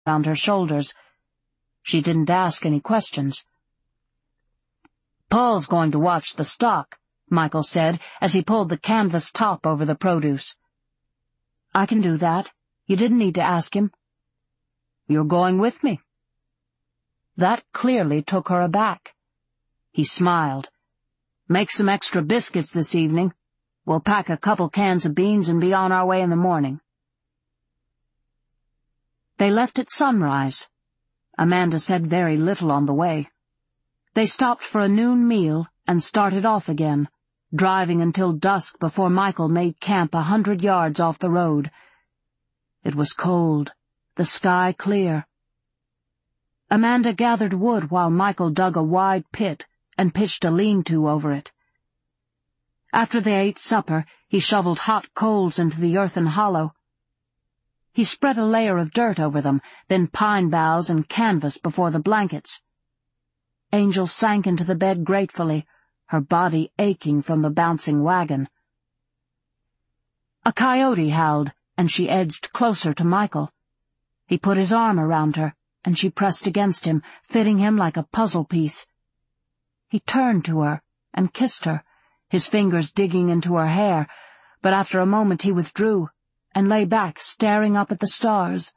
around her shoulders. She didn't ask any questions. "Paul's going to watch the stock," Michael said as he pulled the canvas top over the produce. "I can do that. You didn't need to ask him." "You're going with me." That clearly took her aback. He smiled. "Make some extra biscuits this evening. We'll pack a couple cans of beans and be on our way in the morning." They left at sunrise. Amanda said very little on the way. They stopped for a noon meal and started off again, driving until dusk before Michael made camp 100 yards off the road. It was cold, the sky clear. Amanda gathered wood while Michael dug a wide pit and pitched a lean-to over it. After they ate supper, he shoveled hot coals into the earthen hollow. He spread a layer of dirt over them, then pine boughs and canvas before the blankets. Angel sank into the bed gratefully, her body aching from the bouncing wagon. A coyote howled, and she edged closer to Michael. He put his arm around her, and she pressed against him, fitting him like a puzzle piece. He turned to her and kissed her, his fingers digging into her hair, but after a moment he withdrew and lay back staring up at the stars.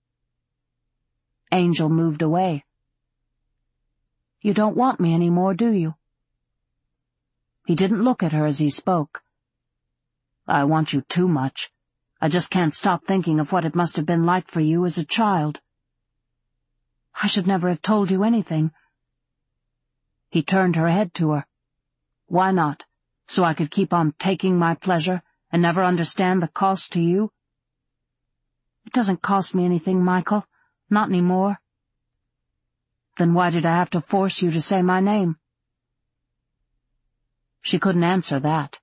Angel moved away. "You don't want me any more, do you?" He didn't look at her as he spoke. "I want you too much. I just can't stop thinking of what it must have been like for you as a child." "I should never have told you anything." He turned her head to her. "Why not? So I could keep on taking my pleasure and never understand the cost to you?" "It doesn't cost me anything, Michael. Not any more." "Then why did I have to force you to say my name?" She couldn't answer that.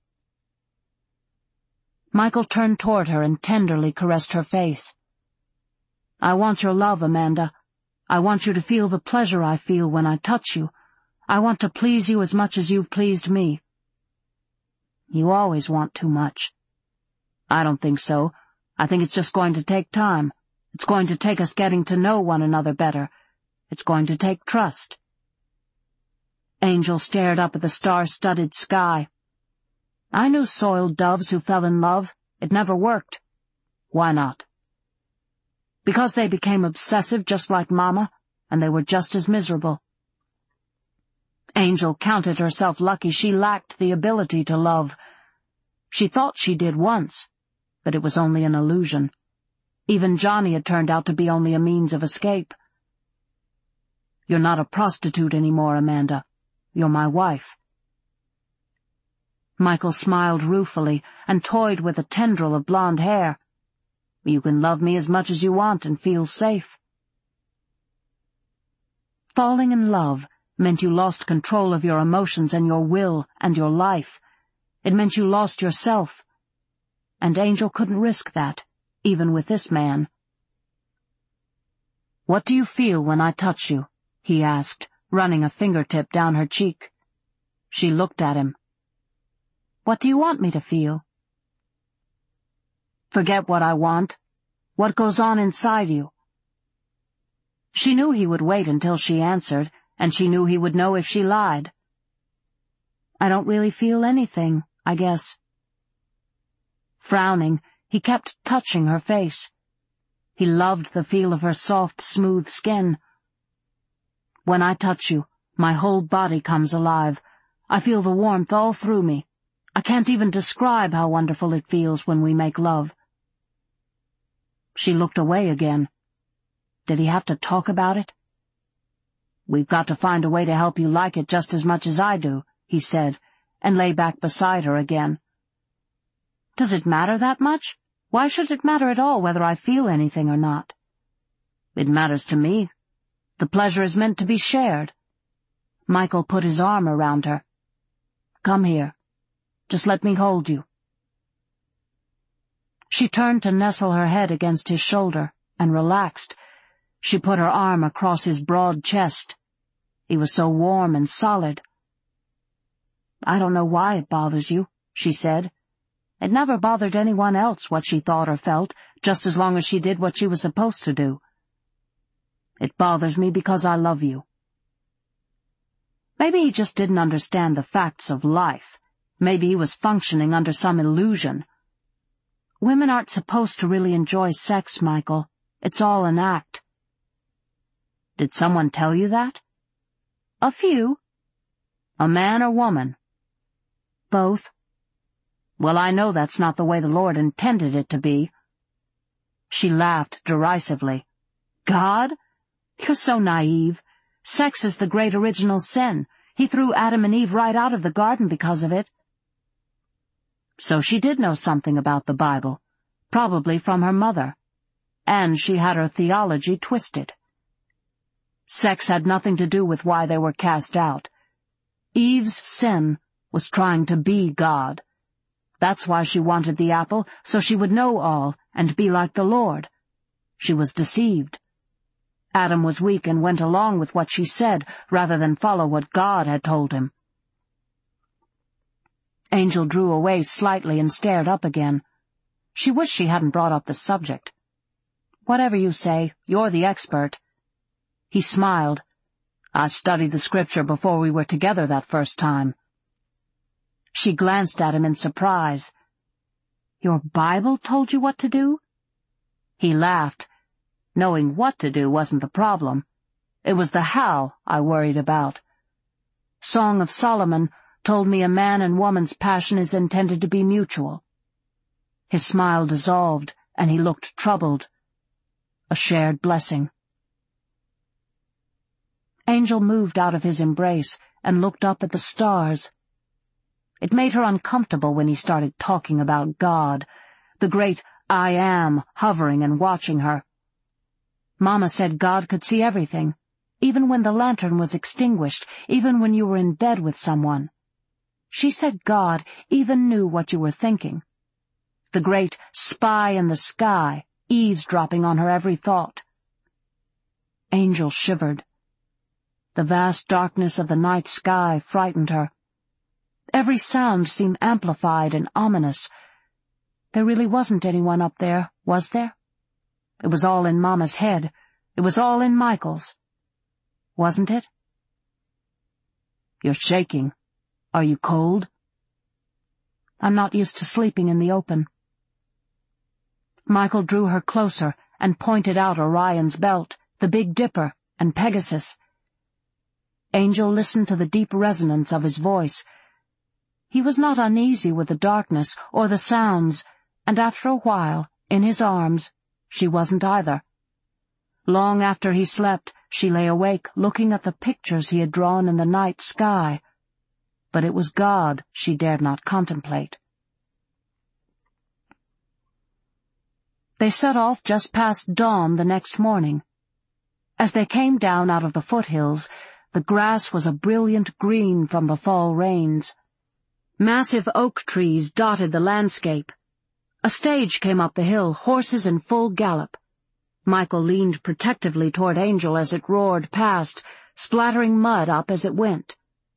Michael turned toward her and tenderly caressed her face. "I want your love, Amanda. I want you to feel the pleasure I feel when I touch you. I want to please you as much as you've pleased me." "You always want too much." "I don't think so. I think it's just going to take time. It's going to take us getting to know one another better. It's going to take trust." Angel stared up at the star-studded sky. "I knew soiled doves who fell in love. It never worked." "Why not?" "Because they became obsessive just like Mama, and they were just as miserable." Angel counted herself lucky she lacked the ability to love. She thought she did once, but it was only an illusion. Even Johnny had turned out to be only a means of escape. "You're not a prostitute anymore, Amanda. You're my wife." Michael smiled ruefully and toyed with a tendril of blonde hair. "You can love me as much as you want and feel safe." Falling in love meant you lost control of your emotions and your will and your life. It meant you lost yourself. And Angel couldn't risk that, even with this man. "What do you feel when I touch you?" he asked, running a fingertip down her cheek. She looked at him. "What do you want me to feel?" "Forget what I want. What goes on inside you?" She knew he would wait until she answered, and she knew he would know if she lied. "I don't really feel anything, I guess." Frowning, he kept touching her face. He loved the feel of her soft, smooth skin. "When I touch you, my whole body comes alive. I feel the warmth all through me. I can't even describe how wonderful it feels when we make love." She looked away again. Did he have to talk about it? "We've got to find a way to help you like it just as much as I do," he said, and lay back beside her again. "Does it matter that much? Why should it matter at all whether I feel anything or not?" "It matters to me. The pleasure is meant to be shared." Michael put his arm around her. "Come here. Just let me hold you." She turned to nestle her head against his shoulder and relaxed. She put her arm across his broad chest. He was so warm and solid. "I don't know why it bothers you," she said. It never bothered anyone else what she thought or felt, just as long as she did what she was supposed to do. It bothers me because I love you." Maybe he just didn't understand the facts of life. Maybe he was functioning under some illusion. Women aren't supposed to really enjoy sex, Michael. It's all an act. Did someone tell you that? A few. A man or woman? Both. Well, I know that's not the way the Lord intended it to be. She laughed derisively. God? You're so naive. Sex is the great original sin. He threw Adam and Eve right out of the garden because of it. So she did know something about the Bible, probably from her mother, and she had her theology twisted. Sex had nothing to do with why they were cast out. Eve's sin was trying to be God. That's why she wanted the apple, so she would know all and be like the Lord. She was deceived. Adam was weak and went along with what she said rather than follow what God had told him. Angel drew away slightly and stared up again. She wished she hadn't brought up the subject. "Whatever you say, you're the expert." He smiled. "I studied the scripture before we were together that first time." She glanced at him in surprise. "Your Bible told you what to do?" He laughed. Knowing what to do wasn't the problem. It was the how I worried about. Song of Solomon told me a man and woman's passion is intended to be mutual. His smile dissolved, and he looked troubled. A shared blessing. Angel moved out of his embrace and looked up at the stars. It made her uncomfortable when he started talking about God, the great I Am hovering and watching her. Mama said God could see everything, even when the lantern was extinguished, even when you were in bed with someone. She said God even knew what you were thinking. The great spy in the sky, eavesdropping on her every thought. Angel shivered. The vast darkness of the night sky frightened her. Every sound seemed amplified and ominous. There really wasn't anyone up there, was there? It was all in Mama's head. It was all in Michael's. Wasn't it? "You're shaking. Are you cold?" "I'm not used to sleeping in the open." Michael drew her closer and pointed out Orion's belt, the Big Dipper, and Pegasus. Angel listened to the deep resonance of his voice. He was not uneasy with the darkness or the sounds, and after a while, in his arms, she wasn't either. Long after he slept, she lay awake looking at the pictures he had drawn in the night sky. But it was God she dared not contemplate. They set off just past dawn the next morning. As they came down out of the foothills, the grass was a brilliant green from the fall rains. Massive oak trees dotted the landscape. A stage came up the hill, horses in full gallop. Michael leaned protectively toward Angel as it roared past, splattering mud up as it went.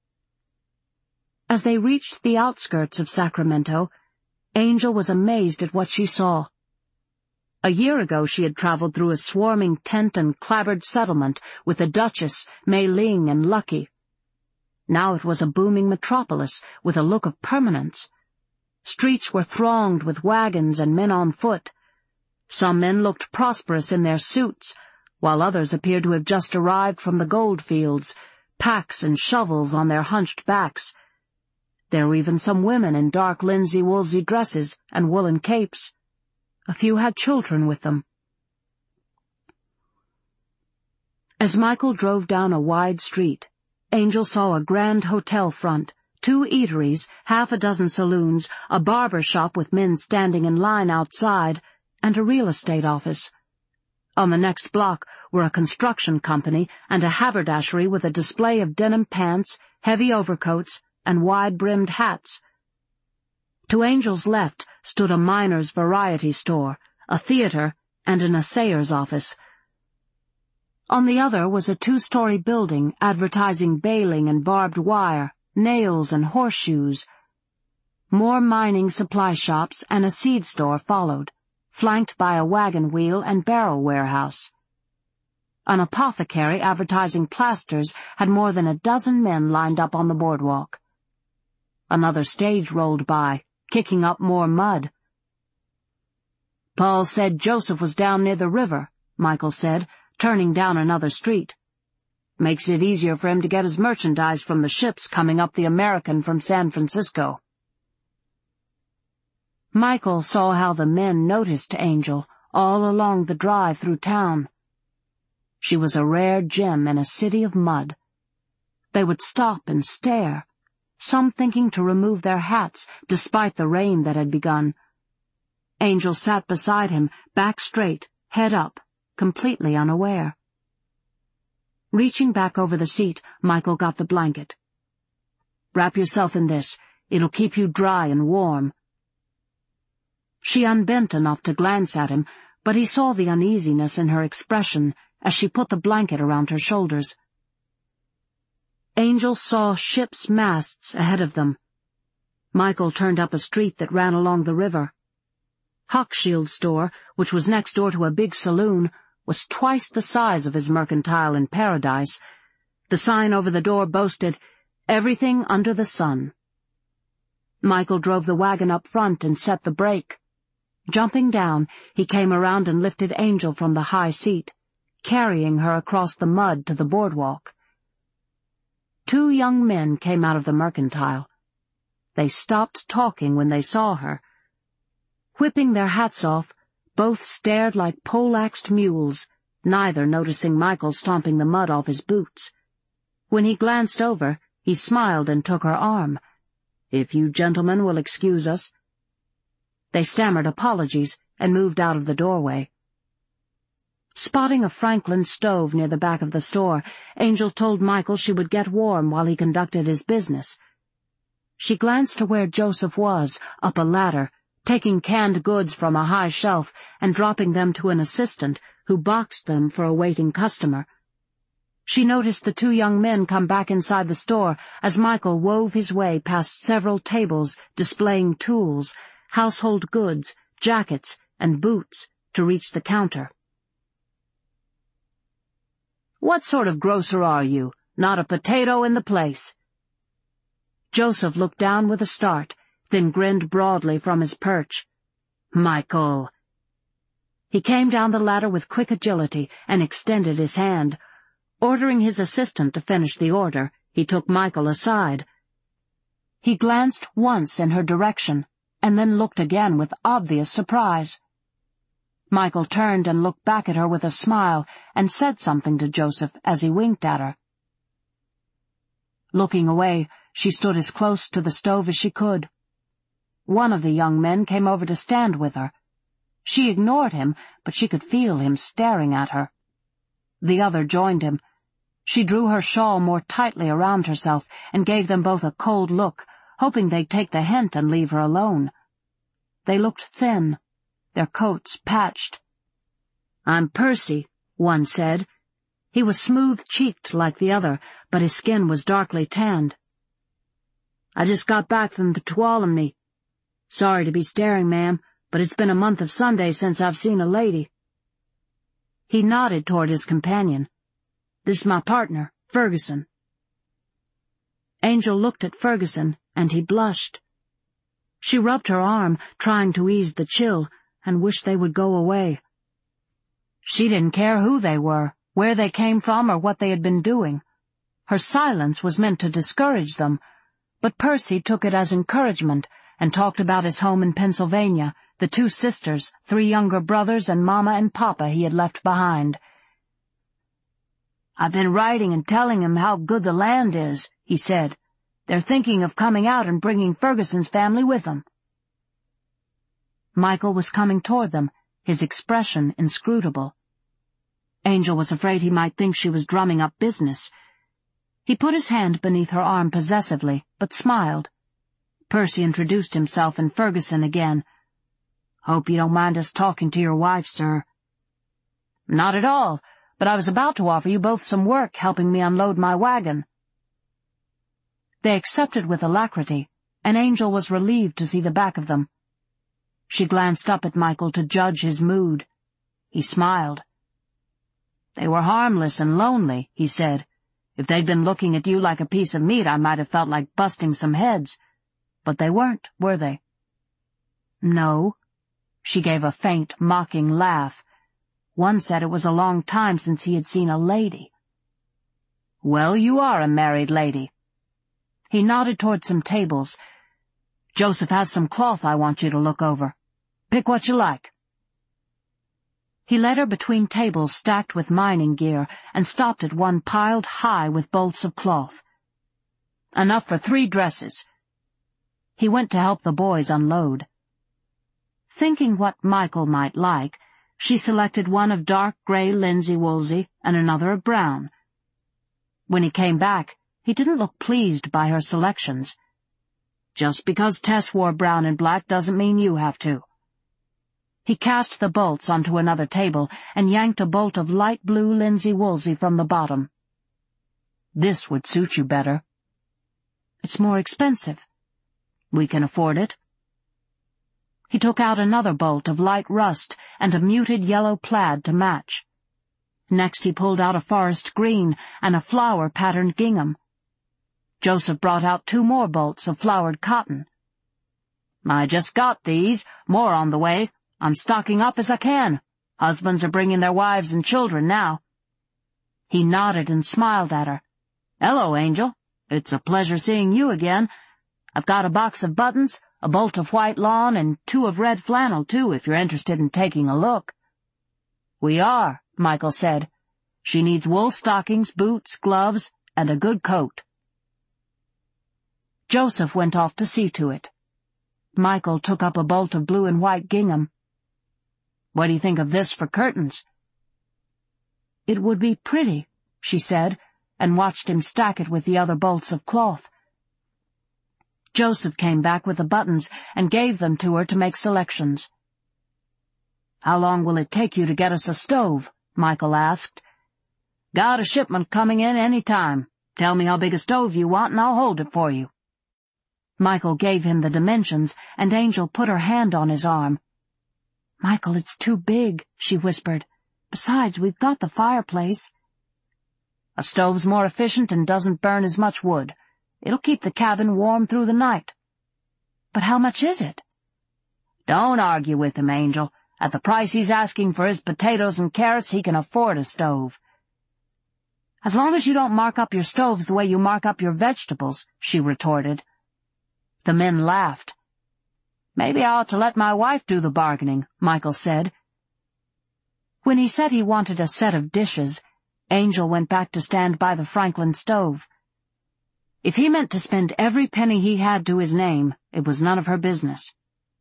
As they reached the outskirts of Sacramento, Angel was amazed at what she saw. A year ago she had traveled through a swarming tent and clapboard settlement with the Duchess, Mei Ling, and Lucky. Now it was a booming metropolis with a look of permanence. Streets were thronged with wagons and men on foot. Some men looked prosperous in their suits, while others appeared to have just arrived from the gold fields, packs and shovels on their hunched backs. There were even some women in dark linsey-woolsey dresses and woolen capes. A few had children with them. As Michael drove down a wide street, Angel saw a grand hotel front, 2 eateries, half a dozen saloons, a barber shop with men standing in line outside, and a real estate office. On the next block were a construction company and a haberdashery with a display of denim pants, heavy overcoats, and wide-brimmed hats. To Angel's left stood a miner's variety store, a theater, and an assayer's office. On the other was a 2-story building advertising baling and barbed wire, nails and horseshoes. More mining supply shops and a seed store followed, flanked by a wagon wheel and barrel warehouse. An apothecary advertising plasters had more than a dozen men lined up on the boardwalk. Another stage rolled by, kicking up more mud. "Paul said Joseph was down near the river," Michael said, turning down another street. "Makes it easier for him to get his merchandise from the ships coming up the American from San Francisco." Michael saw how the men noticed Angel all along the drive through town. She was a rare gem in a city of mud. They would stop and stare, some thinking to remove their hats despite the rain that had begun. Angel sat beside him, back straight, head up, completely unaware. Reaching back over the seat, Michael got the blanket. "Wrap yourself in this. It'll keep you dry and warm." She unbent enough to glance at him, but he saw the uneasiness in her expression as she put the blanket around her shoulders. Angel saw ships' masts ahead of them. Michael turned up a street that ran along the river. Hochschild's store, which was next door to a big saloon, was twice the size of his mercantile in Paradise. The sign over the door boasted, "Everything under the sun." Michael drove the wagon up front and set the brake. Jumping down, he came around and lifted Angel from the high seat, carrying her across the mud to the boardwalk. Two young men came out of the mercantile. They stopped talking when they saw her. Whipping their hats off, both stared like poleaxed mules, neither noticing Michael stomping the mud off his boots. When he glanced over, he smiled and took her arm. "If you gentlemen will excuse us." They stammered apologies and moved out of the doorway. Spotting a Franklin stove near the back of the store, Angel told Michael she would get warm while he conducted his business. She glanced to where Joseph was, up a ladder, taking canned goods from a high shelf and dropping them to an assistant, who boxed them for a waiting customer. She noticed the two young men come back inside the store as Michael wove his way past several tables displaying tools, household goods, jackets, and boots to reach the counter. "What sort of grocer are you? Not a potato in the place." Joseph looked down with a start, then grinned broadly from his perch. "Michael." He came down the ladder with quick agility and extended his hand. Ordering his assistant to finish the order, he took Michael aside. He glanced once in her direction, and then looked again with obvious surprise. Michael turned and looked back at her with a smile and said something to Joseph as he winked at her. Looking away, she stood as close to the stove as she could. One of the young men came over to stand with her. She ignored him, but she could feel him staring at her. The other joined him. She drew her shawl more tightly around herself and gave them both a cold look, hoping they'd take the hint and leave her alone. They looked thin, their coats patched. "I'm Percy," one said. He was smooth-cheeked like the other, but his skin was darkly tanned. "I just got back from the Tuolumne. Sorry to be staring, ma'am, but it's been a month of Sundays since I've seen a lady." He nodded toward his companion. "This is my partner, Ferguson." Angel looked at Ferguson, and he blushed. She rubbed her arm, trying to ease the chill, and wished they would go away. She didn't care who they were, where they came from, or what they had been doing. Her silence was meant to discourage them, but Percy took it as encouragement and talked about his home in Pennsylvania, the two sisters, 3 younger brothers, and Mama and Papa he had left behind. "I've been writing and telling him how good the land is," he said. "They're thinking of coming out and bringing Ferguson's family with them." Michael was coming toward them, his expression inscrutable. Angel was afraid he might think she was drumming up business. He put his hand beneath her arm possessively, but smiled. Percy introduced himself and Ferguson again. "Hope you don't mind us talking to your wife, sir." "Not at all, but I was about to offer you both some work helping me unload my wagon." They accepted with alacrity, and Angel was relieved to see the back of them. She glanced up at Michael to judge his mood. He smiled. "They were harmless and lonely," he said. "If they'd been looking at you like a piece of meat, I might have felt like busting some heads. But they weren't, were they?" "No." She gave a faint, mocking laugh. One said it was a long time since he had seen a lady. "Well, you are a married lady." He nodded toward some tables. "Joseph has some cloth I want you to look over. Pick what you like." He led her between tables stacked with mining gear and stopped at one piled high with bolts of cloth. "Enough for 3 dresses." He went to help the boys unload. Thinking what Michael might like, she selected one of dark gray linsey-woolsey and another of brown. When he came back, he didn't look pleased by her selections. "Just because Tess wore brown and black doesn't mean you have to." He cast the bolts onto another table and yanked a bolt of light blue linsey-woolsey from the bottom. "This would suit you better." "It's more expensive." "We can afford it." He took out another bolt of light rust and a muted yellow plaid to match. Next he pulled out a forest green and a flower-patterned gingham. Joseph brought out 2 more bolts of flowered cotton. "I just got these, more on the way. I'm stocking up as I can. Husbands are bringing their wives and children now." He nodded and smiled at her. "Hello, Angel. It's a pleasure seeing you again. I've got a box of buttons, a bolt of white lawn, and 2 of red flannel, too, if you're interested in taking a look." "We are," Michael said. "She needs wool stockings, boots, gloves, and a good coat." Joseph went off to see to it. Michael took up a bolt of blue and white gingham. "What do you think of this for curtains?" "It would be pretty," she said, and watched him stack it with the other bolts of cloth. Joseph came back with the buttons and gave them to her to make selections. "How long will it take you to get us a stove?" Michael asked. "Got a shipment coming in any time. Tell me how big a stove you want and I'll hold it for you." Michael gave him the dimensions, and Angel put her hand on his arm. "Michael, it's too big," she whispered. "Besides, we've got the fireplace." "A stove's more efficient and doesn't burn as much wood. It'll keep the cabin warm through the night." "But how much is it?" "Don't argue with him, Angel. At the price he's asking for his potatoes and carrots, he can afford a stove." "As long as you don't mark up your stoves the way you mark up your vegetables," she retorted. The men laughed. "Maybe I ought to let my wife do the bargaining," Michael said. When he said he wanted a set of dishes, Angel went back to stand by the Franklin stove. If he meant to spend every penny he had to his name, it was none of her business.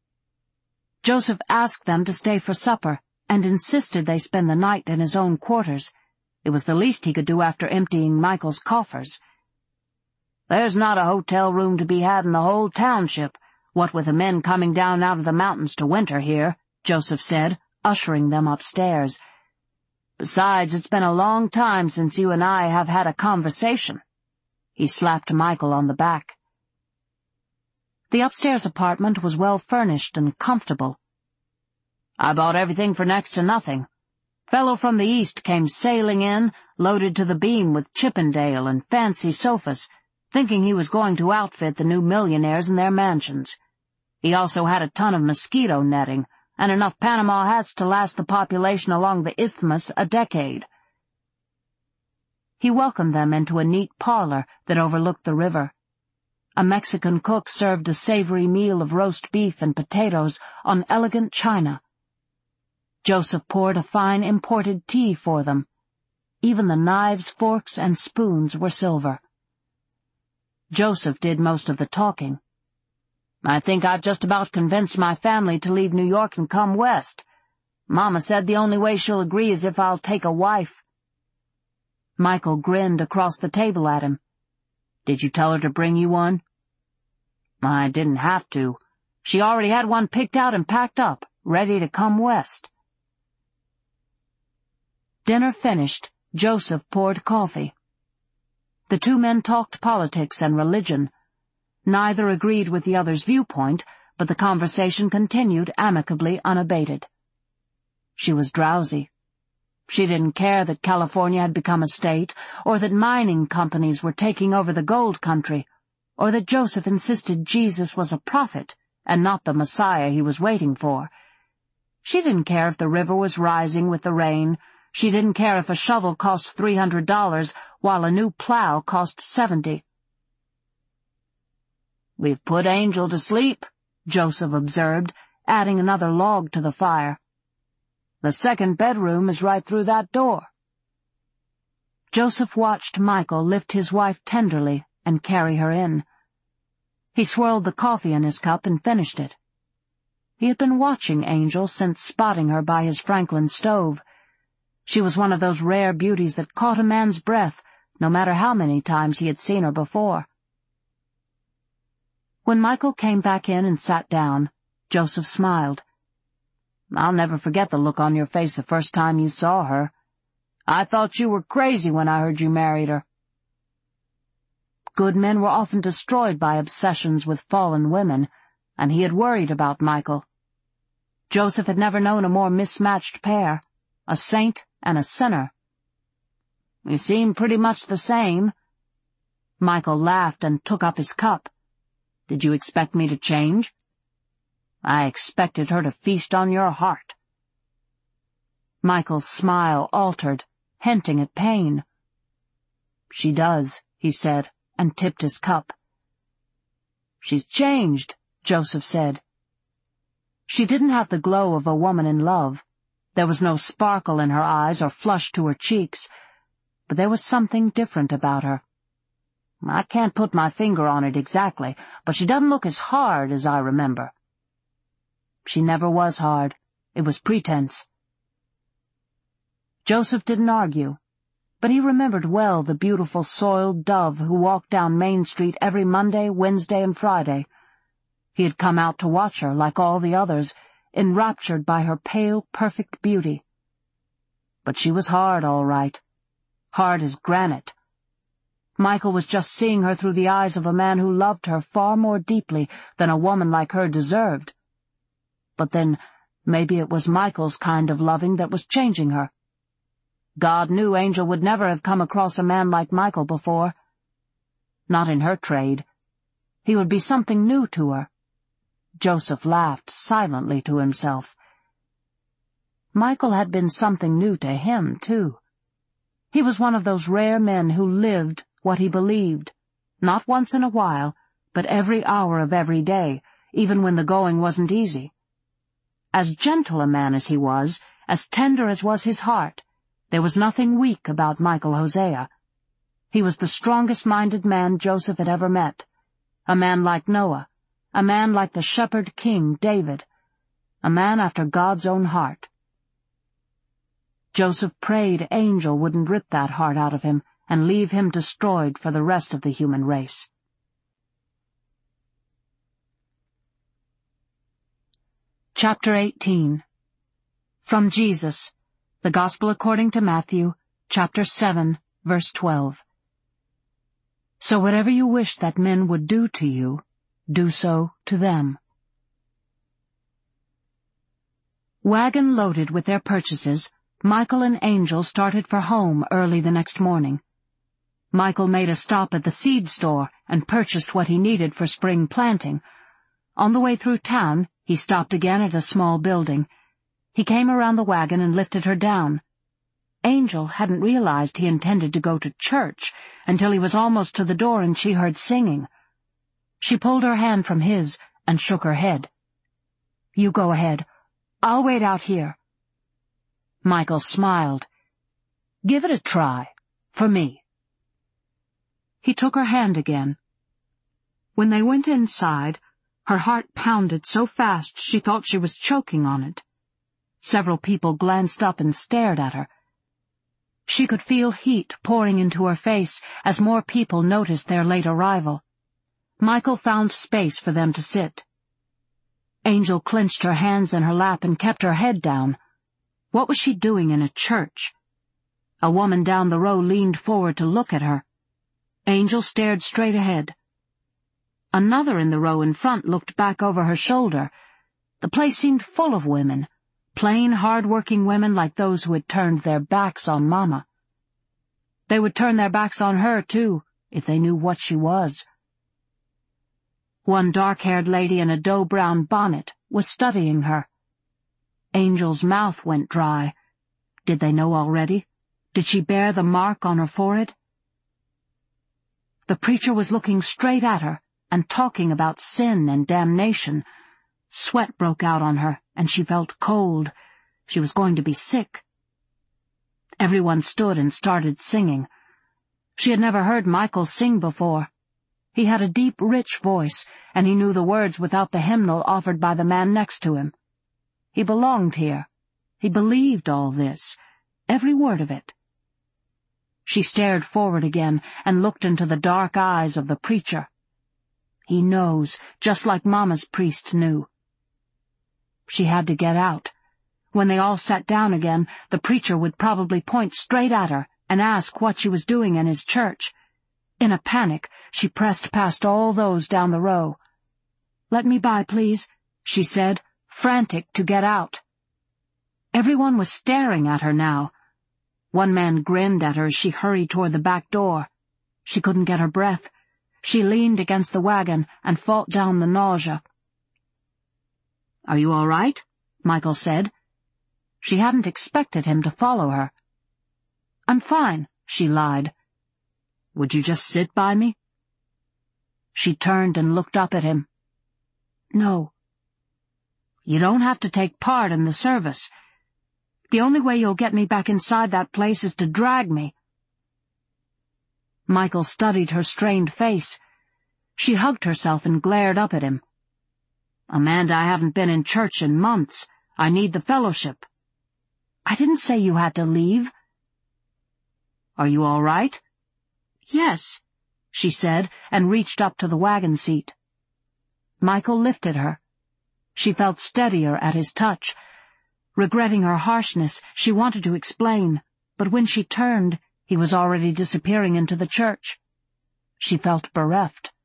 Joseph asked them to stay for supper, and insisted they spend the night in his own quarters. It was the least he could do after emptying Michael's coffers. "There's not a hotel room to be had in the whole township, what with the men coming down out of the mountains to winter here," Joseph said, ushering them upstairs. "Besides, it's been a long time since you and I have had a conversation." He slapped Michael on the back. The upstairs apartment was well furnished and comfortable. "I bought everything for next to nothing. Fellow from the East came sailing in, loaded to the beam with Chippendale and fancy sofas, thinking he was going to outfit the new millionaires in their mansions. He also had a ton of mosquito netting, and enough Panama hats to last the population along the isthmus a decade." He welcomed them into a neat parlor that overlooked the river. A Mexican cook served a savory meal of roast beef and potatoes on elegant china. Joseph poured a fine imported tea for them. Even the knives, forks, and spoons were silver. Joseph did most of the talking. "I think I've just about convinced my family to leave New York and come west. Mama said the only way she'll agree is if I'll take a wife." Michael grinned across the table at him. "Did you tell her to bring you one?" "I didn't have to. She already had one picked out and packed up, ready to come west." Dinner finished, Joseph poured coffee. The 2 men talked politics and religion. Neither agreed with the other's viewpoint, but the conversation continued amicably unabated. She was drowsy. She didn't care that California had become a state, or that mining companies were taking over the gold country, or that Joseph insisted Jesus was a prophet and not the Messiah he was waiting for. She didn't care if the river was rising with the rain. She didn't care if a shovel cost $300 while a new plow cost $70. "We've put Angel to sleep," Joseph observed, adding another log to the fire. "The second bedroom is right through that door." Joseph watched Michael lift his wife tenderly and carry her in. He swirled the coffee in his cup and finished it. He had been watching Angel since spotting her by his Franklin stove. She was one of those rare beauties that caught a man's breath, no matter how many times he had seen her before. When Michael came back in and sat down, Joseph smiled. "I'll never forget the look on your face the first time you saw her. I thought you were crazy when I heard you married her." Good men were often destroyed by obsessions with fallen women, and he had worried about Michael. Joseph had never known a more mismatched pair, a saint and a sinner. "You seem pretty much the same." Michael laughed and took up his cup. "Did you expect me to change?" "I expected her to feast on your heart." Michael's smile altered, hinting at pain. "She does," he said, and tipped his cup. "She's changed," Joseph said. She didn't have the glow of a woman in love. There was no sparkle in her eyes or flush to her cheeks, but there was something different about her. "I can't put my finger on it exactly, but she doesn't look as hard as I remember." "She never was hard. It was pretense." Joseph didn't argue, but he remembered well the beautiful soiled dove who walked down Main Street every Monday, Wednesday, and Friday. He had come out to watch her, like all the others, enraptured by her pale, perfect beauty. But she was hard, all right. Hard as granite. Michael was just seeing her through the eyes of a man who loved her far more deeply than a woman like her deserved. But then, maybe it was Michael's kind of loving that was changing her. God knew Angel would never have come across a man like Michael before. Not in her trade. He would be something new to her. Joseph laughed silently to himself. Michael had been something new to him, too. He was one of those rare men who lived what he believed, not once in a while, but every hour of every day, even when the going wasn't easy. As gentle a man as he was, as tender as was his heart, there was nothing weak about Michael Hosea. He was the strongest-minded man Joseph had ever met, a man like Noah, a man like the shepherd king David, a man after God's own heart. Joseph prayed Angel wouldn't rip that heart out of him and leave him destroyed for the rest of the human race. Chapter 18. From Jesus, the Gospel according to Matthew, chapter 7, verse 12. So whatever you wish that men would do to you, do so to them. Wagon loaded with their purchases, Michael and Angel started for home early the next morning. Michael made a stop at the seed store and purchased what he needed for spring planting. On the way through town, he stopped again at a small building. He came around the wagon and lifted her down. Angel hadn't realized he intended to go to church until he was almost to the door and she heard singing. She pulled her hand from his and shook her head. "You go ahead. I'll wait out here." Michael smiled. "Give it a try. For me." He took her hand again. When they went inside, her heart pounded so fast she thought she was choking on it. Several people glanced up and stared at her. She could feel heat pouring into her face as more people noticed their late arrival. Michael found space for them to sit. Angel clenched her hands in her lap and kept her head down. What was she doing in a church? A woman down the row leaned forward to look at her. Angel stared straight ahead. Another in the row in front looked back over her shoulder. The place seemed full of women, Plain, hard-working women like those who had turned their backs on Mama. They would turn their backs on her, too, if they knew what she was. One dark-haired lady in a dough-brown bonnet was studying her. Angel's mouth went dry. Did they know already? Did she bear the mark on her forehead? The preacher was looking straight at her and talking about sin and damnation. Sweat broke out on her, and she felt cold. She was going to be sick. Everyone stood and started singing. She had never heard Michael sing before. He had a deep, rich voice, and he knew the words without the hymnal offered by the man next to him. He belonged here. He believed all this, every word of it. She stared forward again and looked into the dark eyes of the preacher. He knows, just like Mama's priest knew. She had to get out. When they all sat down again, the preacher would probably point straight at her and ask what she was doing in his church. In a panic, she pressed past all those down the row. "Let me by, please," she said, frantic to get out. Everyone was staring at her now. One man grinned at her as she hurried toward the back door. She couldn't get her breath. She leaned against the wagon and fought down the nausea. "Are you all right?" Michael said. She hadn't expected him to follow her. "I'm fine," she lied. "Would you just sit by me?" She turned and looked up at him. "No." "You don't have to take part in the service. The only way you'll get me back inside that place is to drag me." Michael studied her strained face. She hugged herself and glared up at him. "Amanda, I haven't been in church in months. I need the fellowship." "I didn't say you had to leave." "Are you all right?" "Yes," she said, and reached up to the wagon seat. Michael lifted her. She felt steadier at his touch. Regretting her harshness, she wanted to explain, but when she turned, he was already disappearing into the church. She felt bereft.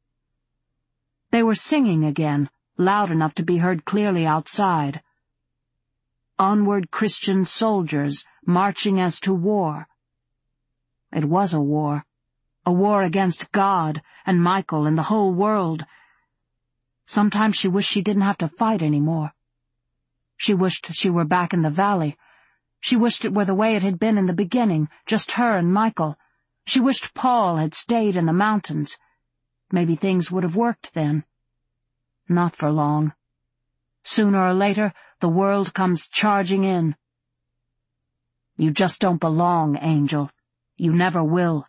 They were singing again, loud enough to be heard clearly outside. "Onward, Christian soldiers, marching as to war." It was a war against God and Michael and the whole world. Sometimes she wished she didn't have to fight any more. She wished she were back in the valley. She wished it were the way it had been in the beginning, just her and Michael. She wished Paul had stayed in the mountains. Maybe things would have worked then. Not for long. Sooner or later, the world comes charging in. "You just don't belong, Angel. You never will."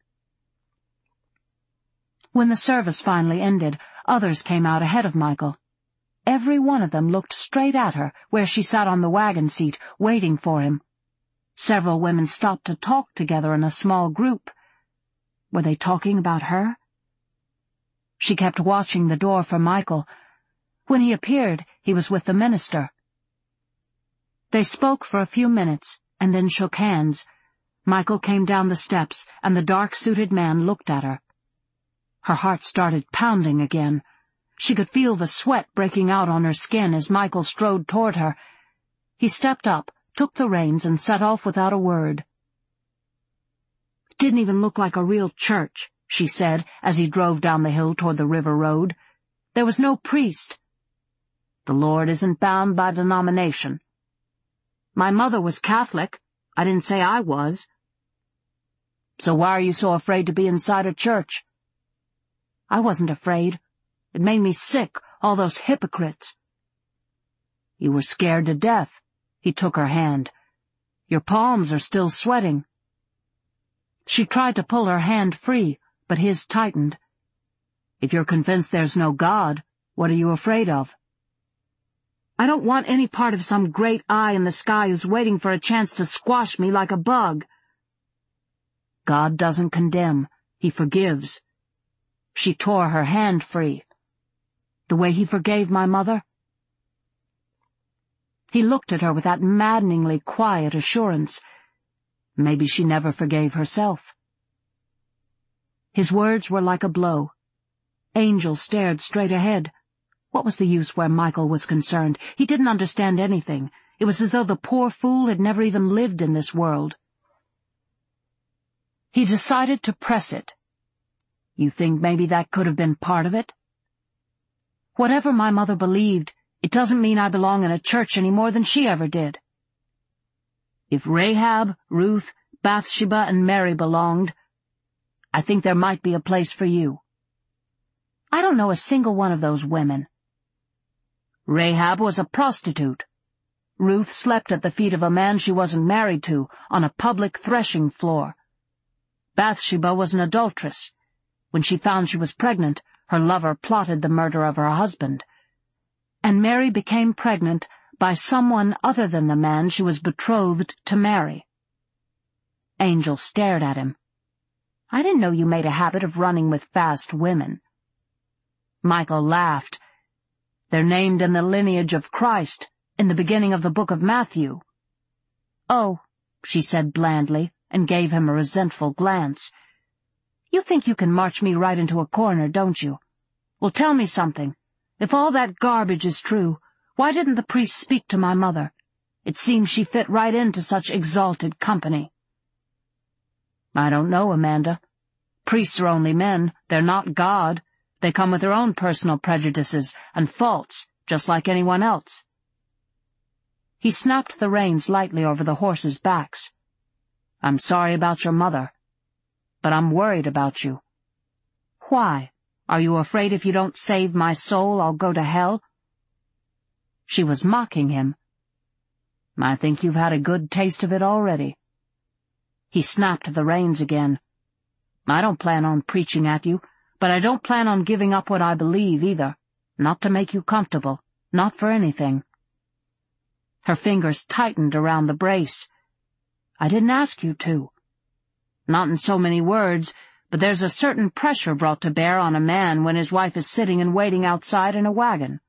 When the service finally ended, others came out ahead of Michael. Every one of them looked straight at her, where she sat on the wagon seat, waiting for him. Several women stopped to talk together in a small group. Were they talking about her? She kept watching the door for Michael. When he appeared, he was with the minister. They spoke for a few minutes, and then shook hands. Michael came down the steps, and the dark-suited man looked at her. Her heart started pounding again. She could feel the sweat breaking out on her skin as Michael strode toward her. He stepped up, took the reins, and set off without a word. "It didn't even look like a real church," she said as he drove down the hill toward the river road. "There was no priest." "The Lord isn't bound by denomination." "My mother was Catholic. I didn't say I was." "So why are you so afraid to be inside a church?" "I wasn't afraid. It made me sick, all those hypocrites." "You were scared to death." He took her hand. "Your palms are still sweating." She tried to pull her hand free, but his tightened. "If you're convinced there's no God, what are you afraid of?" "I don't want any part of some great eye in the sky who's waiting for a chance to squash me like a bug." "God doesn't condemn. He forgives." She tore her hand free. "The way he forgave my mother?" He looked at her with that maddeningly quiet assurance. Maybe she never forgave herself. His words were like a blow. Angel stared straight ahead. What was the use where Michael was concerned? He didn't understand anything. It was as though the poor fool had never even lived in this world. He decided to press it. You think maybe that could have been part of it? Whatever my mother believed, it doesn't mean I belong in a church any more than she ever did. If Rahab, Ruth, Bathsheba, and Mary belonged, I think there might be a place for you. I don't know a single one of those women. Rahab was a prostitute. Ruth slept at the feet of a man she wasn't married to on a public threshing floor. Bathsheba was an adulteress. When she found she was pregnant, her lover plotted the murder of her husband. And Mary became pregnant by someone other than the man she was betrothed to marry. Angel stared at him. I didn't know you made a habit of running with fast women. Michael laughed. They're named in the lineage of Christ, in the beginning of the book of Matthew. Oh, she said blandly, and gave him a resentful glance. You think you can march me right into a corner, don't you? Well, tell me something. If all that garbage is true, why didn't the priest speak to my mother? It seems she fit right into such exalted company. I don't know, Amanda. Priests are only men. They're not God. They come with their own personal prejudices and faults, just like anyone else. He snapped the reins lightly over the horses' backs. I'm sorry about your mother, but I'm worried about you. Why? Are you afraid if you don't save my soul, I'll go to hell? She was mocking him. I think you've had a good taste of it already. He snapped the reins again. I don't plan on preaching at you, but I don't plan on giving up what I believe either. Not to make you comfortable. Not for anything. Her fingers tightened around the brace. I didn't ask you to. Not in so many words, but there's a certain pressure brought to bear on a man when his wife is sitting and waiting outside in a wagon.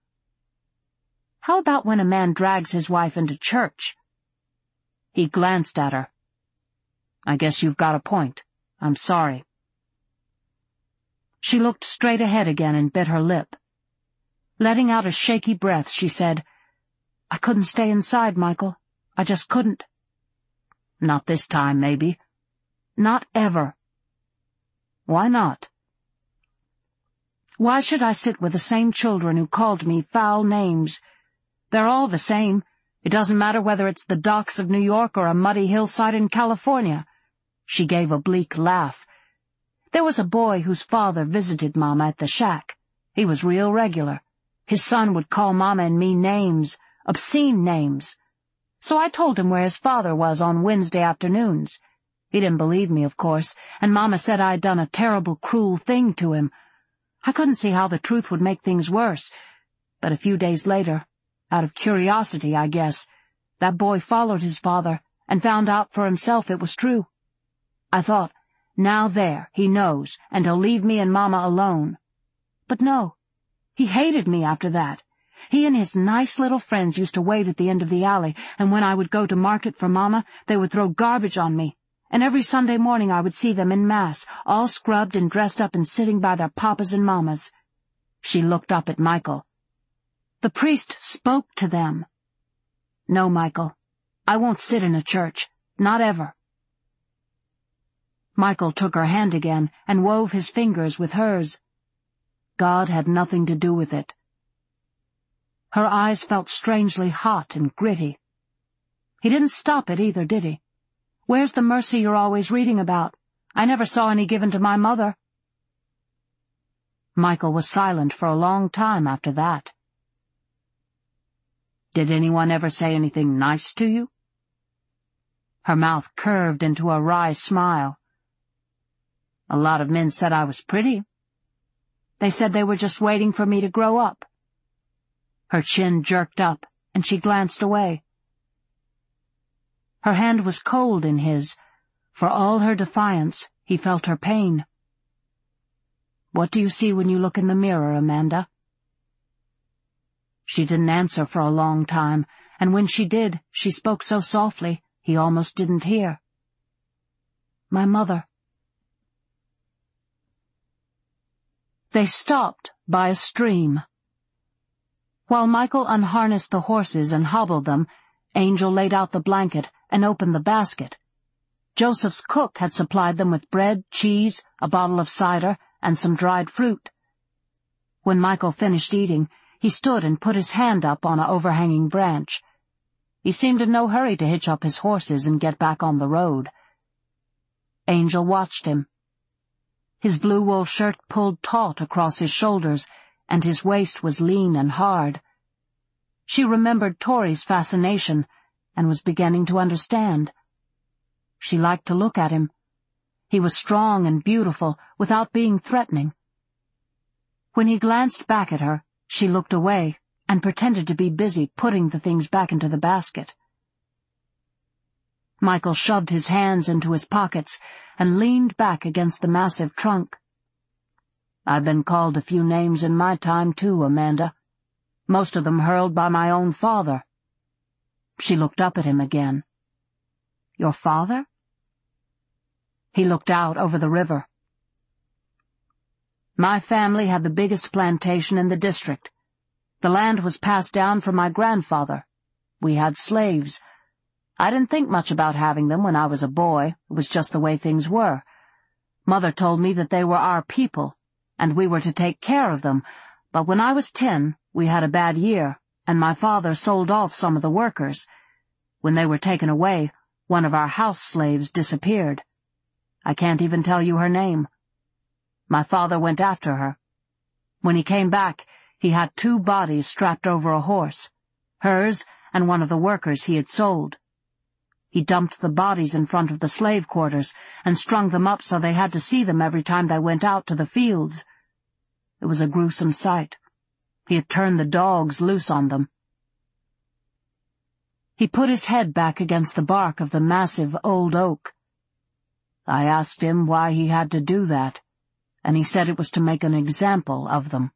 How about when a man drags his wife into church? He glanced at her. I guess you've got a point. I'm sorry. She looked straight ahead again and bit her lip. Letting out a shaky breath, she said, I couldn't stay inside, Michael. I just couldn't. Not this time, maybe. Not ever. Why not? Why should I sit with the same children who called me foul names? They're all the same. It doesn't matter whether it's the docks of New York or a muddy hillside in California. She gave a bleak laugh. There was a boy whose father visited Mama at the shack. He was real regular. His son would call Mama and me names, obscene names. So I told him where his father was on Wednesday afternoons. He didn't believe me, of course, and Mama said I'd done a terrible, cruel thing to him. I couldn't see how the truth would make things worse, but a few days later, out of curiosity, I guess, that boy followed his father and found out for himself it was true. I thought, now there, he knows, and he'll leave me and Mama alone. But no, he hated me after that. He and his nice little friends used to wait at the end of the alley, and when I would go to market for Mama, they would throw garbage on me. And every Sunday morning I would see them in mass, all scrubbed and dressed up and sitting by their papas and mamas. She looked up at Michael. The priest spoke to them. No, Michael, I won't sit in a church. Not ever. Michael took her hand again and wove his fingers with hers. God had nothing to do with it. Her eyes felt strangely hot and gritty. He didn't stop it either, did he? Where's the mercy you're always reading about? I never saw any given to my mother. Michael was silent for a long time after that. Did anyone ever say anything nice to you? Her mouth curved into a wry smile. A lot of men said I was pretty. They said they were just waiting for me to grow up. Her chin jerked up, and she glanced away. Her hand was cold in his. For all her defiance, he felt her pain. What do you see when you look in the mirror, Amanda? She didn't answer for a long time, and when she did, she spoke so softly, he almost didn't hear. My mother. They stopped by a stream. While Michael unharnessed the horses and hobbled them, Angel laid out the blanket and opened the basket. Joseph's cook had supplied them with bread, cheese, a bottle of cider, and some dried fruit. When Michael finished eating, he stood and put his hand up on an overhanging branch. He seemed in no hurry to hitch up his horses and get back on the road. Angel watched him. His blue wool shirt pulled taut across his shoulders, and his waist was lean and hard. She remembered Tori's fascination and was beginning to understand. She liked to look at him. He was strong and beautiful without being threatening. When he glanced back at her, she looked away and pretended to be busy putting the things back into the basket. Michael shoved his hands into his pockets and leaned back against the massive trunk. "I've been called a few names in my time, too, Amanda. Most of them hurled by my own father." She looked up at him again. "Your father?" He looked out over the river. "My family had the biggest plantation in the district. The land was passed down from my grandfather. We had slaves. I didn't think much about having them when I was a boy. It was just the way things were. Mother told me that they were our people, and we were to take care of them, but when I was 10, we had a bad year, and my father sold off some of the workers. When they were taken away, one of our house slaves disappeared. I can't even tell you her name. My father went after her. When he came back, he had 2 bodies strapped over a horse, hers and one of the workers he had sold. He dumped the bodies in front of the slave quarters and strung them up so they had to see them every time they went out to the fields. It was a gruesome sight. He had turned the dogs loose on them." He put his head back against the bark of the massive old oak. "I asked him why he had to do that, and he said it was to make an example of them."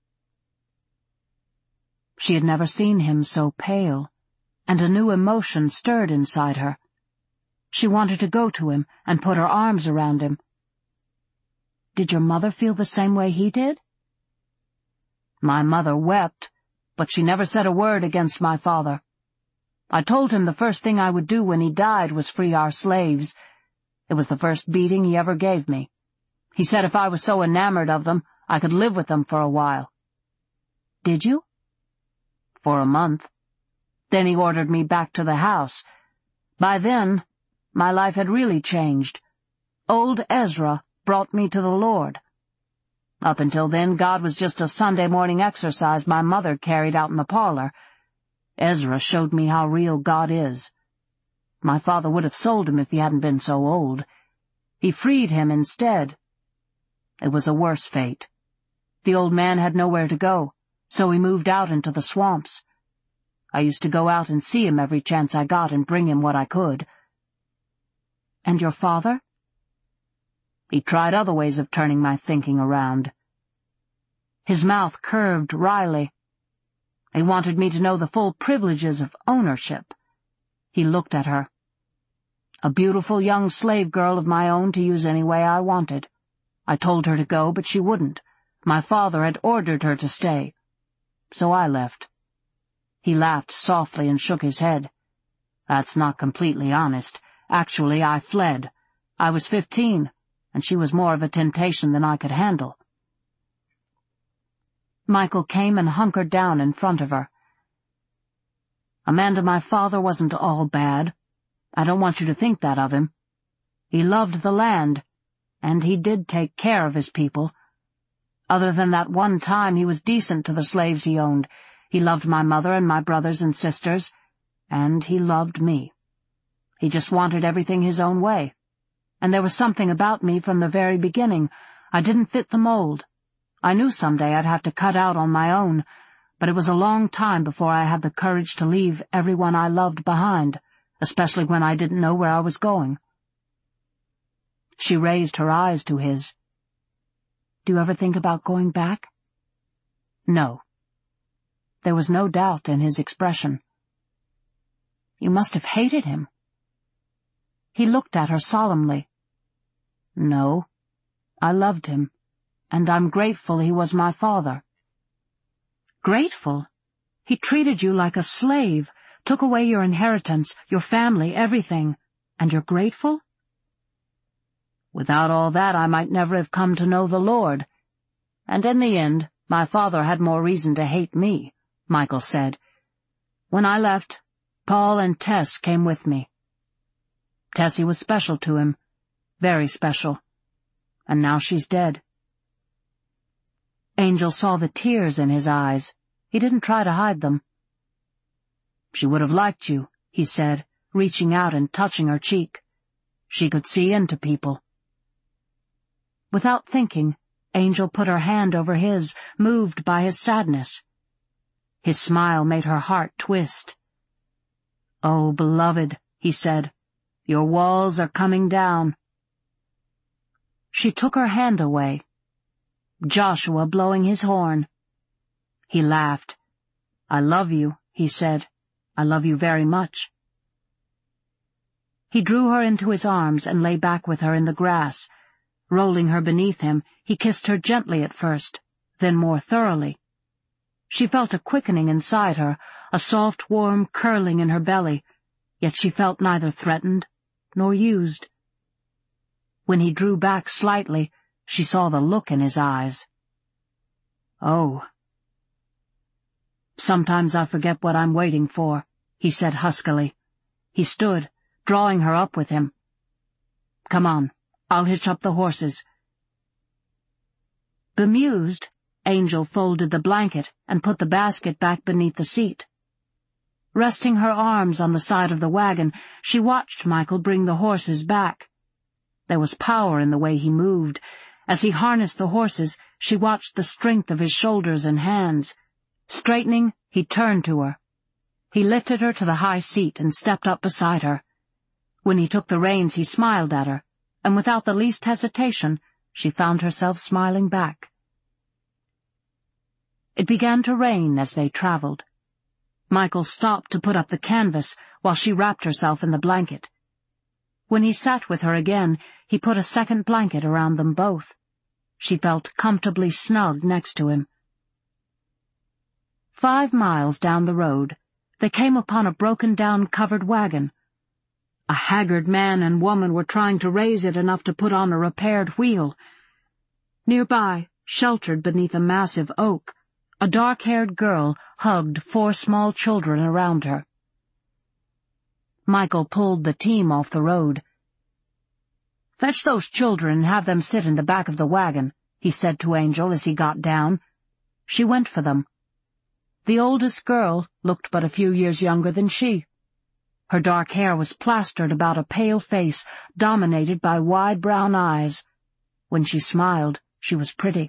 She had never seen him so pale, and a new emotion stirred inside her. She wanted to go to him and put her arms around him. "Did your mother feel the same way he did?" "My mother wept, but she never said a word against my father. I told him the first thing I would do when he died was free our slaves. It was the first beating he ever gave me. He said if I was so enamored of them, I could live with them for a while." "Did you?" "For a month. Then he ordered me back to the house. By then, my life had really changed. Old Ezra brought me to the Lord. Up until then, God was just a Sunday morning exercise my mother carried out in the parlor. Ezra showed me how real God is. My father would have sold him if he hadn't been so old. He freed him instead. It was a worse fate. The old man had nowhere to go, so he moved out into the swamps. I used to go out and see him every chance I got and bring him what I could." "And your father?" "He tried other ways of turning my thinking around." His mouth curved wryly. "He wanted me to know the full privileges of ownership." He looked at her. "A beautiful young slave girl of my own to use any way I wanted. I told her to go, but she wouldn't. My father had ordered her to stay. So I left." He laughed softly and shook his head. "That's not completely honest. Actually, I fled. I was 15, and she was more of a temptation than I could handle." Michael came and hunkered down in front of her. "Amanda, my father wasn't all bad. I don't want you to think that of him. He loved the land, and he did take care of his people. Other than that one time, he was decent to the slaves he owned. He loved my mother and my brothers and sisters, and he loved me. He just wanted everything his own way. And there was something about me from the very beginning. I didn't fit the mold. I knew someday I'd have to cut out on my own, but it was a long time before I had the courage to leave everyone I loved behind, especially when I didn't know where I was going." She raised her eyes to his. "Do you ever think about going back?" "No." There was no doubt in his expression. "You must have hated him." He looked at her solemnly. "No, I loved him, and I'm grateful he was my father." "Grateful? He treated you like a slave, took away your inheritance, your family, everything, and you're grateful? Without all that, I might never have come to know the Lord. And in the end, my father had more reason to hate me, Michael said. When I left, Paul and Tess came with me. Tessie was special to him, very special, and now she's dead. Angel saw the tears in his eyes. He didn't try to hide them. She would have liked you, he said, reaching out and touching her cheek. She could see into people. Without thinking, Angel put her hand over his, moved by his sadness. His smile made her heart twist. "Oh, beloved," he said, "your walls are coming down." She took her hand away. Joshua blowing his horn. He laughed. "I love you," he said. "I love you very much." He drew her into his arms and lay back with her in the grass. Rolling her beneath him, he kissed her gently at first, then more thoroughly. She felt a quickening inside her, a soft, warm curling in her belly, yet she felt neither threatened nor used. When he drew back slightly, she saw the look in his eyes. "Oh." "Sometimes I forget what I'm waiting for," he said huskily. He stood, drawing her up with him. "Come on, I'll hitch up the horses." Bemused, Angel folded the blanket and put the basket back beneath the seat. Resting her arms on the side of the wagon, she watched Michael bring the horses back. There was power in the way he moved. As he harnessed the horses, she watched the strength of his shoulders and hands. Straightening, he turned to her. He lifted her to the high seat and stepped up beside her. When he took the reins, he smiled at her, and without the least hesitation, she found herself smiling back. It began to rain as they traveled. Michael stopped to put up the canvas while she wrapped herself in the blanket. When he sat with her again, he put a second blanket around them both. She felt comfortably snug next to him. 5 miles down the road, they came upon a broken-down covered wagon. A haggard man and woman were trying to raise it enough to put on a repaired wheel. Nearby, sheltered beneath a massive oak, a dark-haired girl hugged 4 small children around her. Michael pulled the team off the road. "Fetch those children and have them sit in the back of the wagon," he said to Angel as he got down. She went for them. The oldest girl looked but a few years younger than she. Her dark hair was plastered about a pale face dominated by wide brown eyes. When she smiled, she was pretty.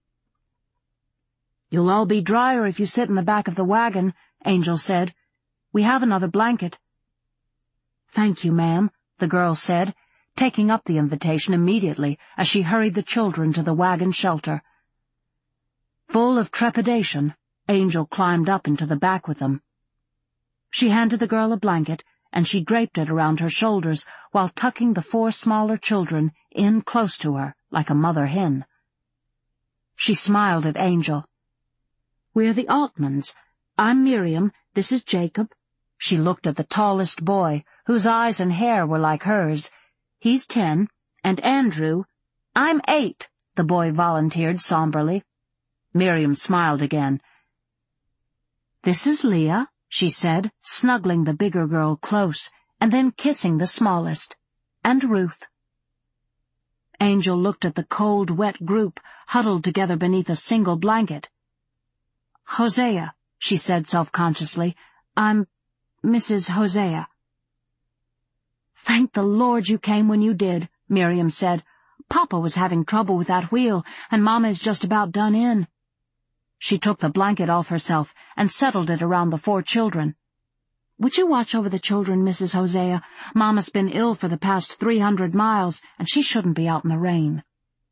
"You'll all be drier if you sit in the back of the wagon," Angel said. "We have another blanket." "Thank you, ma'am," the girl said, taking up the invitation immediately as she hurried the children to the wagon shelter. Full of trepidation, Angel climbed up into the back with them. She handed the girl a blanket, and she draped it around her shoulders while tucking the 4 smaller children in close to her, like a mother hen. She smiled at Angel. "We're the Altmans. I'm Miriam, this is Jacob." She looked at the tallest boy, whose eyes and hair were like hers. "He's 10, and Andrew—" "I'm 8, the boy volunteered somberly. Miriam smiled again. "This is Leah," she said, snuggling the bigger girl close, and then kissing the smallest. "And Ruth." Angel looked at the cold, wet group huddled together beneath a single blanket. "Hosea," she said self-consciously. "I'm Mrs. Hosea." "Thank the Lord you came when you did," Miriam said. "Papa was having trouble with that wheel, and Mama is just about done in." She took the blanket off herself and settled it around the 4 children. "Would you watch over the children, Mrs. Hosea? Mama's been ill for the past 300 miles, and she shouldn't be out in the rain."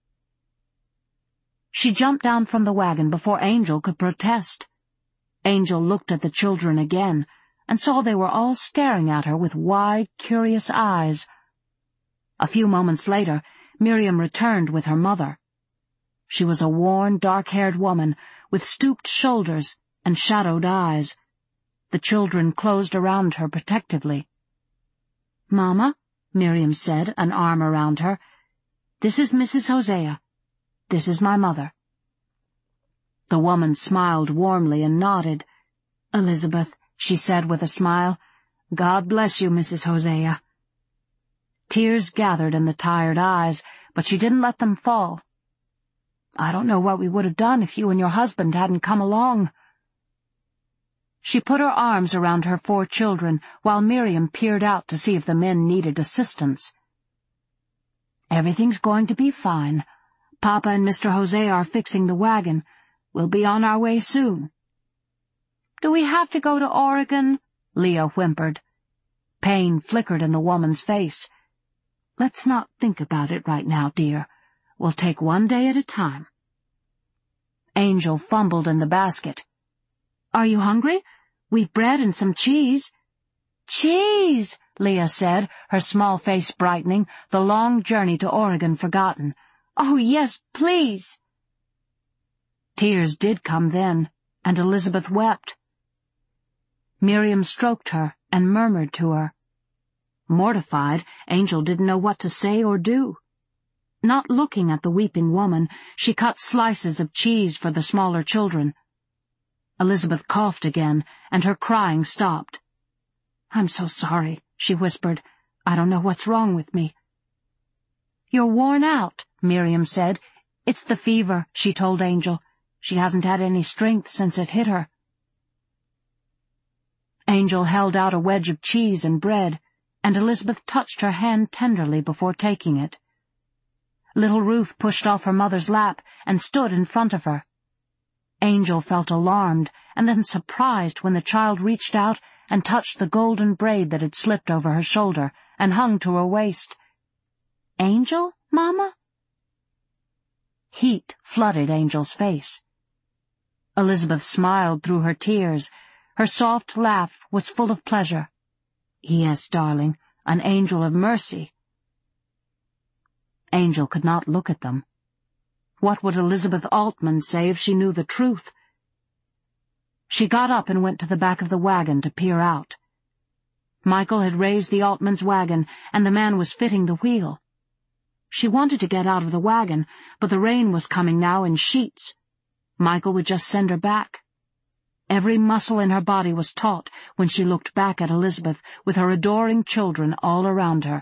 She jumped down from the wagon before Angel could protest. Angel looked at the children again and saw they were all staring at her with wide, curious eyes. A few moments later, Miriam returned with her mother. She was a worn, dark-haired woman with stooped shoulders and shadowed eyes. The children closed around her protectively. "Mama," Miriam said, an arm around her, "this is Mrs. Hosea. This is my mother." The woman smiled warmly and nodded. "Elizabeth," she said with a smile, "God bless you, Mrs. Hosea." Tears gathered in the tired eyes, but she didn't let them fall. "I don't know what we would have done if you and your husband hadn't come along." She put her arms around her 4 children while Miriam peered out to see if the men needed assistance. "Everything's going to be fine. Papa and Mr. Hosea are fixing the wagon. We'll be on our way soon." "Do we have to go to Oregon?" Leah whimpered. Pain flickered in the woman's face. "Let's not think about it right now, dear. We'll take one day at a time." Angel fumbled in the basket. "Are you hungry? We've bread and some cheese." "Cheese!" Leah said, her small face brightening, the long journey to Oregon forgotten. "Oh, yes, please." Tears did come then, and Elizabeth wept. Miriam stroked her and murmured to her. Mortified, Angel didn't know what to say or do. Not looking at the weeping woman, she cut slices of cheese for the smaller children. Elizabeth coughed again, and her crying stopped. "I'm so sorry," she whispered. "I don't know what's wrong with me." "You're worn out," Miriam said. "It's the fever," she told Angel. "She hasn't had any strength since it hit her." Angel held out a wedge of cheese and bread, and Elizabeth touched her hand tenderly before taking it. Little Ruth pushed off her mother's lap and stood in front of her. Angel felt alarmed and then surprised when the child reached out and touched the golden braid that had slipped over her shoulder and hung to her waist. "Angel, Mama?" Heat flooded Angel's face. Elizabeth smiled through her tears. Her soft laugh was full of pleasure. "Yes, darling, an angel of mercy." Angel could not look at them. What would Elizabeth Altman say if she knew the truth? She got up and went to the back of the wagon to peer out. Michael had raised the Altman's wagon, and the man was fitting the wheel. She wanted to get out of the wagon, but the rain was coming now in sheets. Michael would just send her back. Every muscle in her body was taut when she looked back at Elizabeth with her adoring children all around her.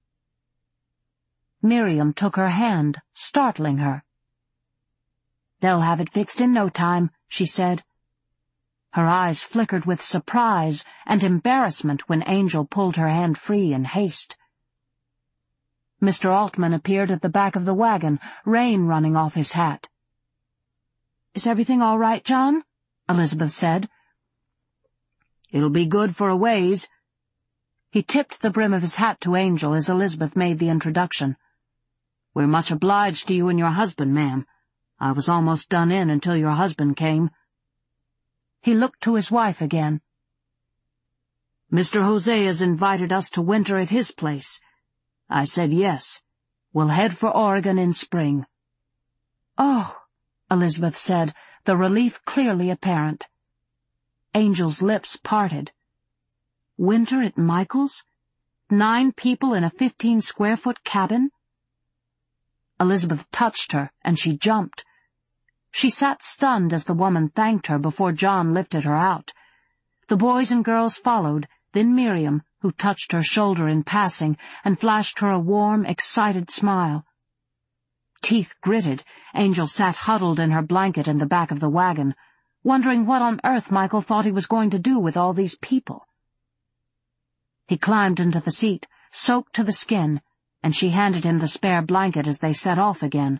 Miriam took her hand, startling her. "They'll have it fixed in no time," she said. Her eyes flickered with surprise and embarrassment when Angel pulled her hand free in haste. Mr. Altman appeared at the back of the wagon, rain running off his hat. "Is everything all right, John?" Elizabeth said. "It'll be good for a ways." He tipped the brim of his hat to Angel as Elizabeth made the introduction. "We're much obliged to you and your husband, ma'am. I was almost done in until your husband came." He looked to his wife again. "Mr. Hosea's invited us to winter at his place. I said yes. We'll head for Oregon in spring." "Oh," Elizabeth said, the relief clearly apparent. Angel's lips parted. Winter at Michael's? 9 people in a 15-square-foot cabin? Elizabeth touched her, and she jumped. She sat stunned as the woman thanked her before John lifted her out. The boys and girls followed, then Miriam, who touched her shoulder in passing and flashed her a warm, excited smile. Teeth gritted, Angel sat huddled in her blanket in the back of the wagon, wondering what on earth Michael thought he was going to do with all these people. He climbed into the seat, soaked to the skin, and she handed him the spare blanket as they set off again.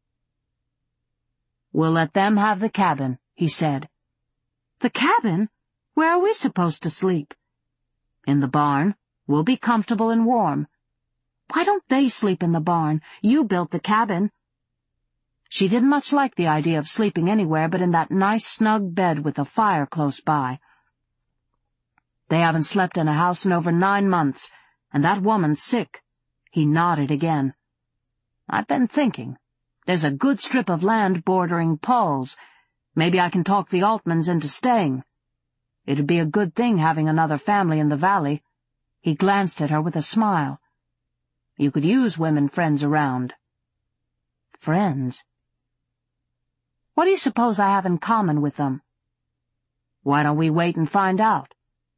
"We'll let them have the cabin," he said. "The cabin? Where are we supposed to sleep?" "In the barn. We'll be comfortable and warm." "Why don't they sleep in the barn? You built the cabin." She didn't much like the idea of sleeping anywhere but in that nice snug bed with a fire close by. "They haven't slept in a house in over 9 months, and that woman's sick." He nodded again. "I've been thinking. There's a good strip of land bordering Paul's. Maybe I can talk the Altmans into staying." It'd be a good thing having another family in the valley. He glanced at her with a smile. You could use women friends around. Friends? What do you suppose I have in common with them? Why don't we wait and find out?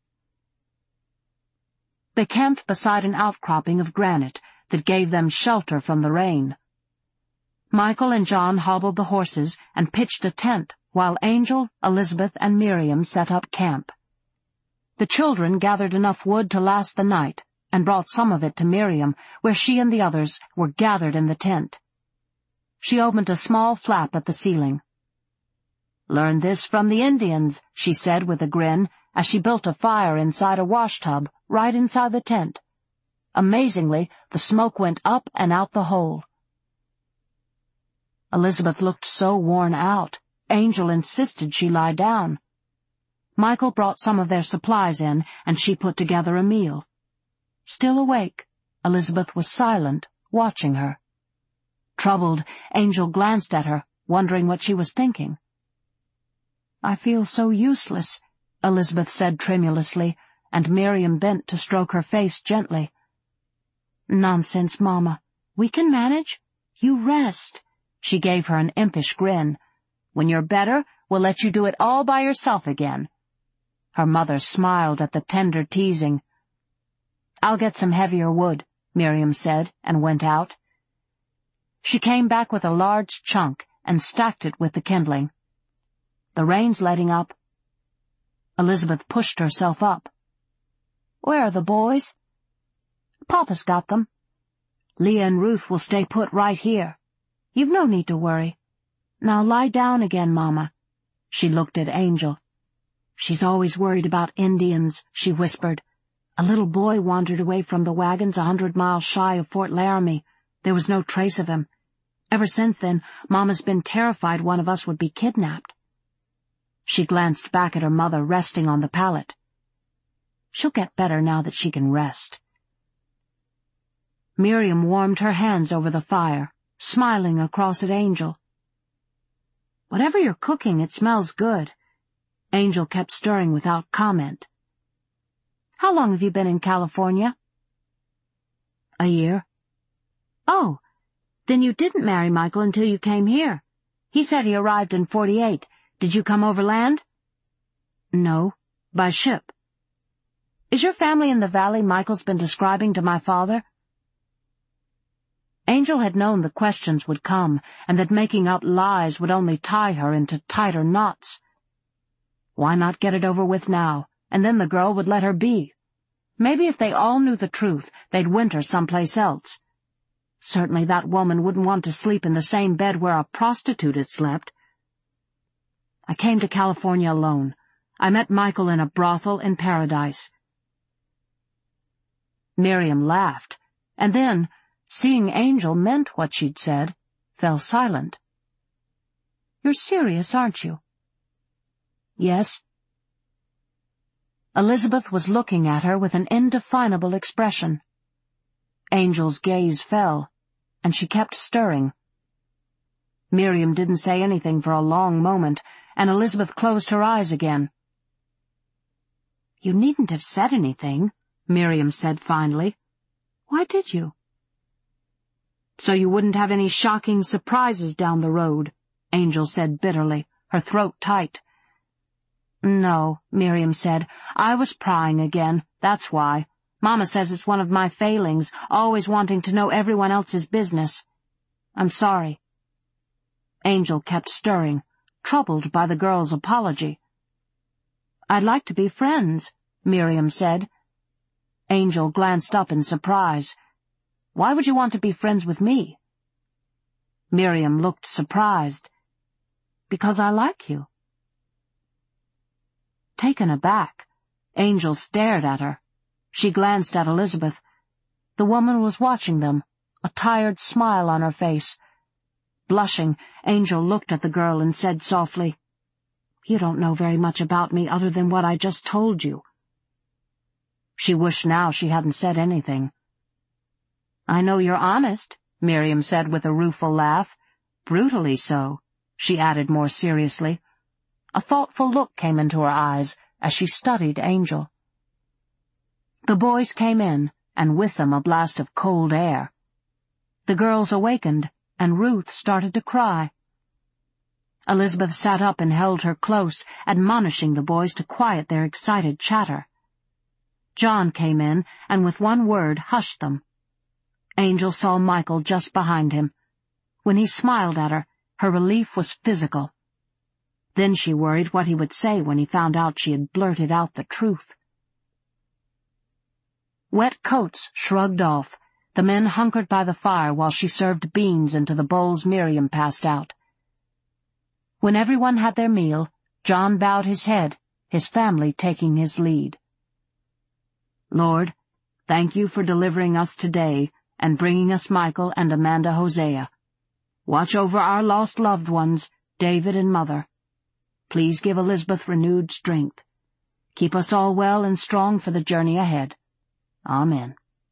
They camped beside an outcropping of granite that gave them shelter from the rain. Michael and John hobbled the horses and pitched a tent, while Angel, Elizabeth, and Miriam set up camp. The children gathered enough wood to last the night and brought some of it to Miriam, where she and the others were gathered in the tent. She opened a small flap at the ceiling. "Learned this from the Indians," she said with a grin, as she built a fire inside a washtub right inside the tent. Amazingly, the smoke went up and out the hole. Elizabeth looked so worn out, Angel insisted she lie down. Michael brought some of their supplies in, and she put together a meal. Still awake, Elizabeth was silent, watching her. Troubled, Angel glanced at her, wondering what she was thinking. "I feel so useless," Elizabeth said tremulously, and Miriam bent to stroke her face gently. "Nonsense, Mama. We can manage. You rest." She gave her an impish grin. "When you're better, we'll let you do it all by yourself again." Her mother smiled at the tender teasing. "I'll get some heavier wood," Miriam said, and went out. She came back with a large chunk and stacked it with the kindling. "The rain's letting up." Elizabeth pushed herself up. "Where are the boys?" "Papa's got them. Leah and Ruth will stay put right here. You've no need to worry. Now lie down again, Mama." She looked at Angel. "She's always worried about Indians," she whispered. "A little boy wandered away from the wagons 100 miles shy of Fort Laramie. There was no trace of him. Ever since then, Mama's been terrified one of us would be kidnapped." She glanced back at her mother resting on the pallet. "She'll get better now that she can rest." Miriam warmed her hands over the fire, smiling across at Angel. "Whatever you're cooking, it smells good." Angel kept stirring without comment. "How long have you been in California?" "A year." "Oh, then you didn't marry Michael until you came here. He said he arrived in 48. Did you come overland?" "No, by ship." "Is your family in the valley Michael's been describing to my father?" Angel had known the questions would come, and that making up lies would only tie her into tighter knots. Why not get it over with now, and then the girl would let her be? Maybe if they all knew the truth, they'd winter someplace else. Certainly that woman wouldn't want to sleep in the same bed where a prostitute had slept. "I came to California alone. I met Michael in a brothel in Paradise." Miriam laughed, and then, seeing Angel meant what she'd said, fell silent. "You're serious, aren't you?" "Yes." Elizabeth was looking at her with an indefinable expression. Angel's gaze fell, and she kept stirring. Miriam didn't say anything for a long moment, and Elizabeth closed her eyes again. "You needn't have said anything," Miriam said finally. "Why did you?" "So you wouldn't have any shocking surprises down the road," Angel said bitterly, her throat tight. "No," Miriam said. "I was prying again, that's why. Mama says it's one of my failings, always wanting to know everyone else's business. I'm sorry." Angel kept stirring, troubled by the girl's apology. "I'd like to be friends," Miriam said. Angel glanced up in surprise. "Why would you want to be friends with me?" Miriam looked surprised. "Because I like you." Taken aback, Angel stared at her. She glanced at Elizabeth. The woman was watching them, a tired smile on her face. Blushing, Angel looked at the girl and said softly, "You don't know very much about me other than what I just told you." She wished now she hadn't said anything. "I know you're honest," Miriam said with a rueful laugh. "Brutally so," she added more seriously. A thoughtful look came into her eyes, as she studied Angel. The boys came in, and with them a blast of cold air. The girls awakened, and Ruth started to cry. Elizabeth sat up and held her close, admonishing the boys to quiet their excited chatter. John came in, and with one word hushed them. Angel saw Michael just behind him. When he smiled at her, her relief was physical. Then she worried what he would say when he found out she had blurted out the truth. Wet coats shrugged off. The men hunkered by the fire while she served beans into the bowls Miriam passed out. When everyone had their meal, John bowed his head, his family taking his lead. Lord, thank you for delivering us today and bringing us Michael and Amanda Hosea. Watch over our lost loved ones, David and Mother. Please give Elizabeth renewed strength. Keep us all well and strong for the journey ahead. Amen.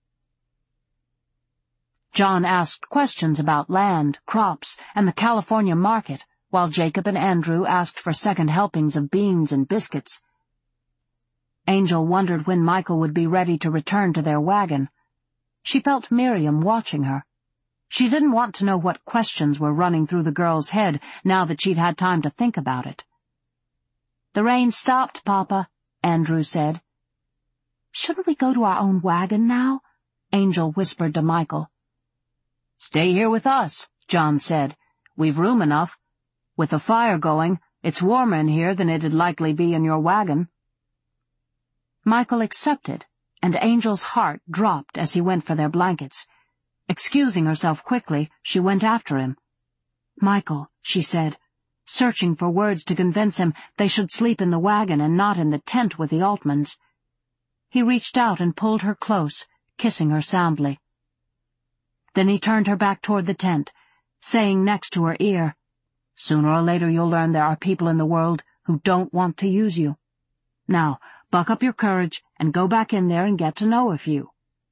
John asked questions about land, crops, and the California market, while Jacob and Andrew asked for second helpings of beans and biscuits. Angel wondered when Michael would be ready to return to their wagon. She felt Miriam watching her. She didn't want to know what questions were running through the girl's head now that she'd had time to think about it. "The rain stopped, Papa," Andrew said. "Shouldn't we go to our own wagon now?" Angel whispered to Michael. "Stay here with us," John said. "We've room enough. With the fire going, it's warmer in here than it'd likely be in your wagon." Michael accepted, and Angel's heart dropped as he went for their blankets. Excusing herself quickly, she went after him. "Michael," she said, searching for words to convince him they should sleep in the wagon and not in the tent with the Altmans. He reached out and pulled her close, kissing her soundly. Then he turned her back toward the tent, saying next to her ear, "Sooner or later you'll learn there are people in the world who don't want to use you. Now, buck up your courage and go back in there and get to know a few."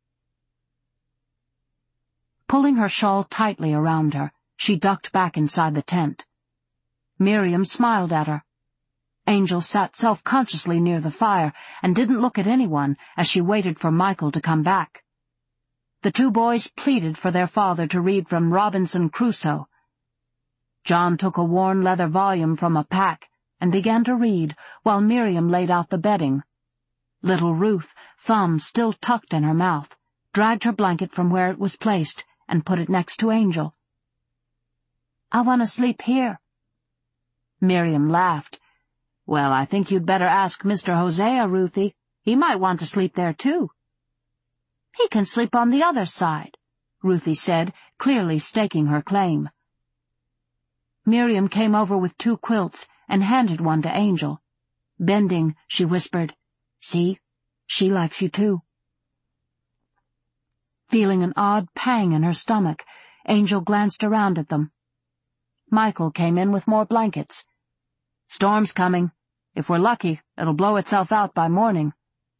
Pulling her shawl tightly around her, she ducked back inside the tent. Miriam smiled at her. Angel sat self-consciously near the fire and didn't look at anyone as she waited for Michael to come back. The two boys pleaded for their father to read from Robinson Crusoe. John took a worn leather volume from a pack and began to read while Miriam laid out the bedding. Little Ruth, thumb still tucked in her mouth, dragged her blanket from where it was placed and put it next to Angel. "I want to sleep here." Miriam laughed. "Well, I think you'd better ask Mr. Hosea, Ruthie. He might want to sleep there, too." "He can sleep on the other side," Ruthie said, clearly staking her claim. Miriam came over with 2 quilts and handed one to Angel. Bending, she whispered, "See, she likes you too." Feeling an odd pang in her stomach, Angel glanced around at them. Michael came in with more blankets. "Storm's coming. If we're lucky, it'll blow itself out by morning."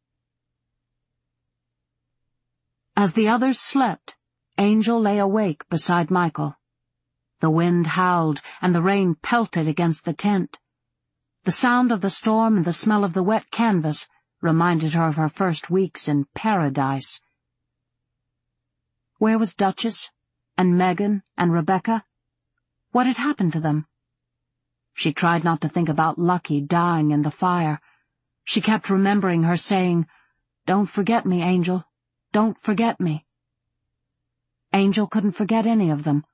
As the others slept, Angel lay awake beside Michael. The wind howled and the rain pelted against the tent. The sound of the storm and the smell of the wet canvas reminded her of her first weeks in paradise. Where was Duchess, and Megan, and Rebecca? What had happened to them? She tried not to think about Lucky dying in the fire. She kept remembering her saying, "Don't forget me, Angel. Don't forget me." Angel couldn't forget any of them.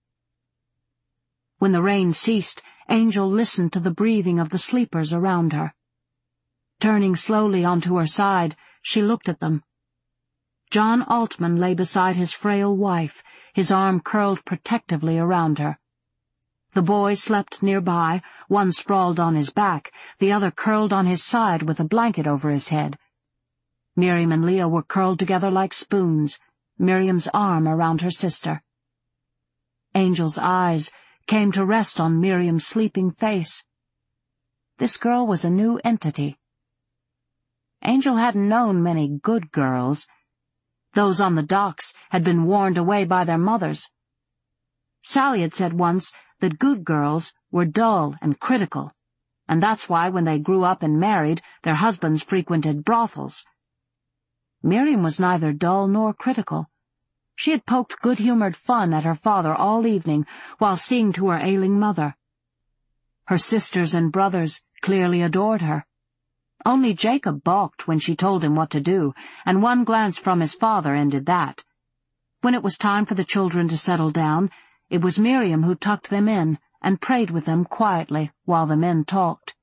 When the rain ceased, Angel listened to the breathing of the sleepers around her. Turning slowly onto her side, she looked at them. John Altman lay beside his frail wife, his arm curled protectively around her. The boy slept nearby, one sprawled on his back, the other curled on his side with a blanket over his head. Miriam and Leah were curled together like spoons, Miriam's arm around her sister. Angel's eyes came to rest on Miriam's sleeping face. This girl was a new entity. Angel hadn't known many good girls. Those on the docks had been warned away by their mothers. Sally had said once that good girls were dull and critical. and that's why when they grew up and married, their husbands frequented brothels. Miriam was neither dull nor critical. She had poked good-humored fun at her father all evening while seeing to her ailing mother. Her sisters and brothers clearly adored her. Only Jacob balked when she told him what to do, and one glance from his father ended that. When it was time for the children to settle down, it was Miriam who tucked them in and prayed with them quietly while the men talked.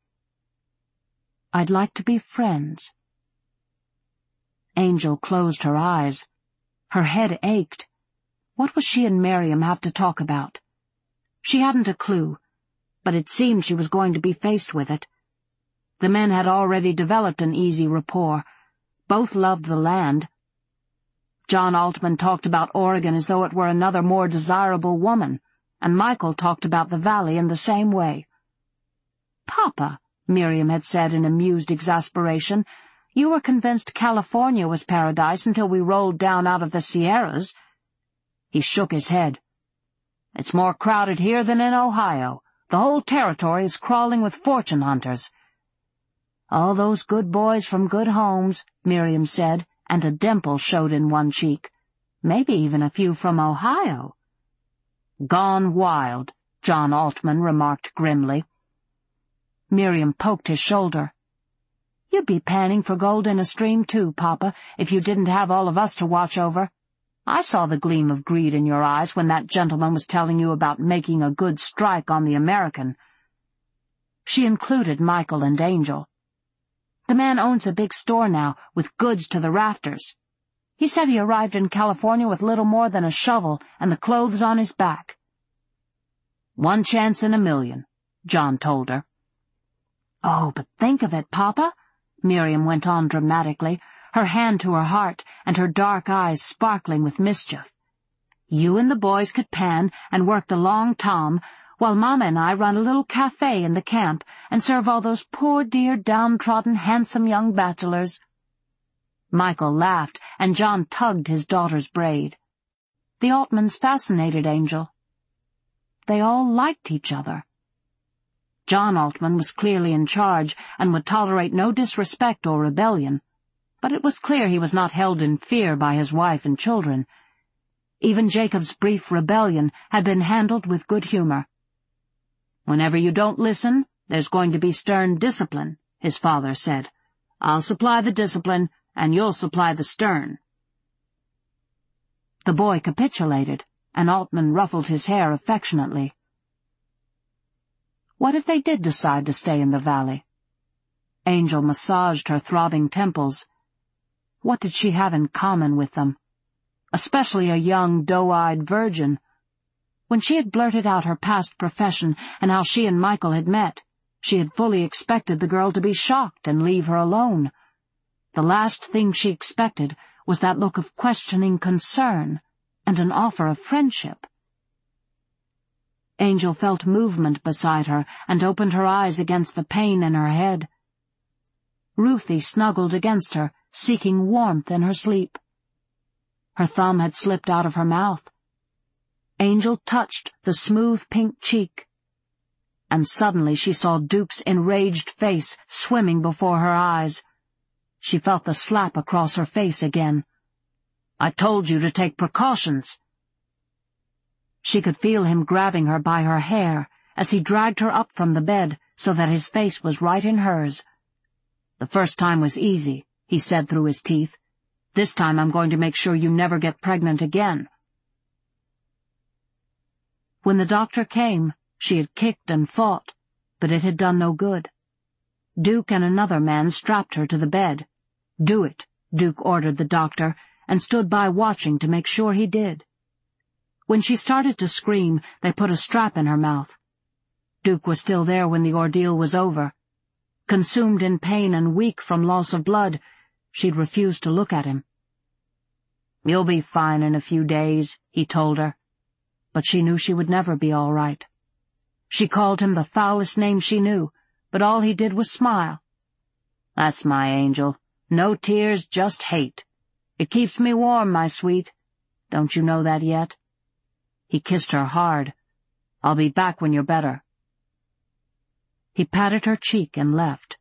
"I'd like to be friends." Angel closed her eyes. Her head ached. What would she and Miriam have to talk about? She hadn't a clue, but it seemed she was going to be faced with it. The men had already developed an easy rapport. Both loved the land. John Altman talked about Oregon as though it were another more desirable woman, and Michael talked about the valley in the same way. "Papa," Miriam had said in amused exasperation, "you were convinced California was paradise until we rolled down out of the Sierras." He shook his head. "It's more crowded here than in Ohio. The whole territory is crawling with fortune hunters." "All those good boys from good homes," Miriam said, and a dimple showed in one cheek. "Maybe even a few from Ohio." "Gone wild," John Altman remarked grimly. Miriam poked his shoulder. "You'd be panning for gold in a stream too, Papa, if you didn't have all of us to watch over. I saw the gleam of greed in your eyes when that gentleman was telling you about making a good strike on the American." She included Michael and Angel. "The man owns a big store now, with goods to the rafters. He said he arrived in California with little more than a shovel and the clothes on his back." "One chance in a million," John told her. "Oh, but think of it, Papa," Miriam went on dramatically, her hand to her heart and her dark eyes sparkling with mischief. "You and the boys could pan and work the long tom, while Mama and I run a little cafe in the camp and serve all those poor dear downtrodden handsome young bachelors." Michael laughed, and John tugged his daughter's braid. The Altmans fascinated Angel. They all liked each other. John Altman was clearly in charge and would tolerate no disrespect or rebellion, but it was clear he was not held in fear by his wife and children. Even Jacob's brief rebellion had been handled with good humor. "Whenever you don't listen, there's going to be stern discipline," his father said. "I'll supply the discipline, and you'll supply the stern." The boy capitulated, and Altman ruffled his hair affectionately. What if they did decide to stay in the valley? Angel massaged her throbbing temples. What did she have in common with them? Especially a young, doe-eyed virgin. When she had blurted out her past profession and how she and Michael had met, she had fully expected the girl to be shocked and leave her alone. The last thing she expected was that look of questioning concern and an offer of friendship. Angel felt movement beside her and opened her eyes against the pain in her head. Ruthie snuggled against her, seeking warmth in her sleep. Her thumb had slipped out of her mouth. Angel touched the smooth pink cheek, and suddenly she saw Duke's enraged face swimming before her eyes. She felt the slap across her face again. "I told you to take precautions." She could feel him grabbing her by her hair as he dragged her up from the bed so that his face was right in hers. "The first time was easy," he said through his teeth. "This time I'm going to make sure you never get pregnant again." When the doctor came, she had kicked and fought, but it had done no good. Duke and another man strapped her to the bed. "Do it," Duke ordered the doctor, and stood by watching to make sure he did. When she started to scream, they put a strap in her mouth. Duke was still there when the ordeal was over. Consumed in pain and weak from loss of blood, she'd refused to look at him. "You'll be fine in a few days," he told her. But she knew she would never be all right. She called him the foulest name she knew, but all he did was smile. "That's my angel. No tears, just hate. It keeps me warm, my sweet. Don't you know that yet?" He kissed her hard. "I'll be back when you're better." He patted her cheek and left.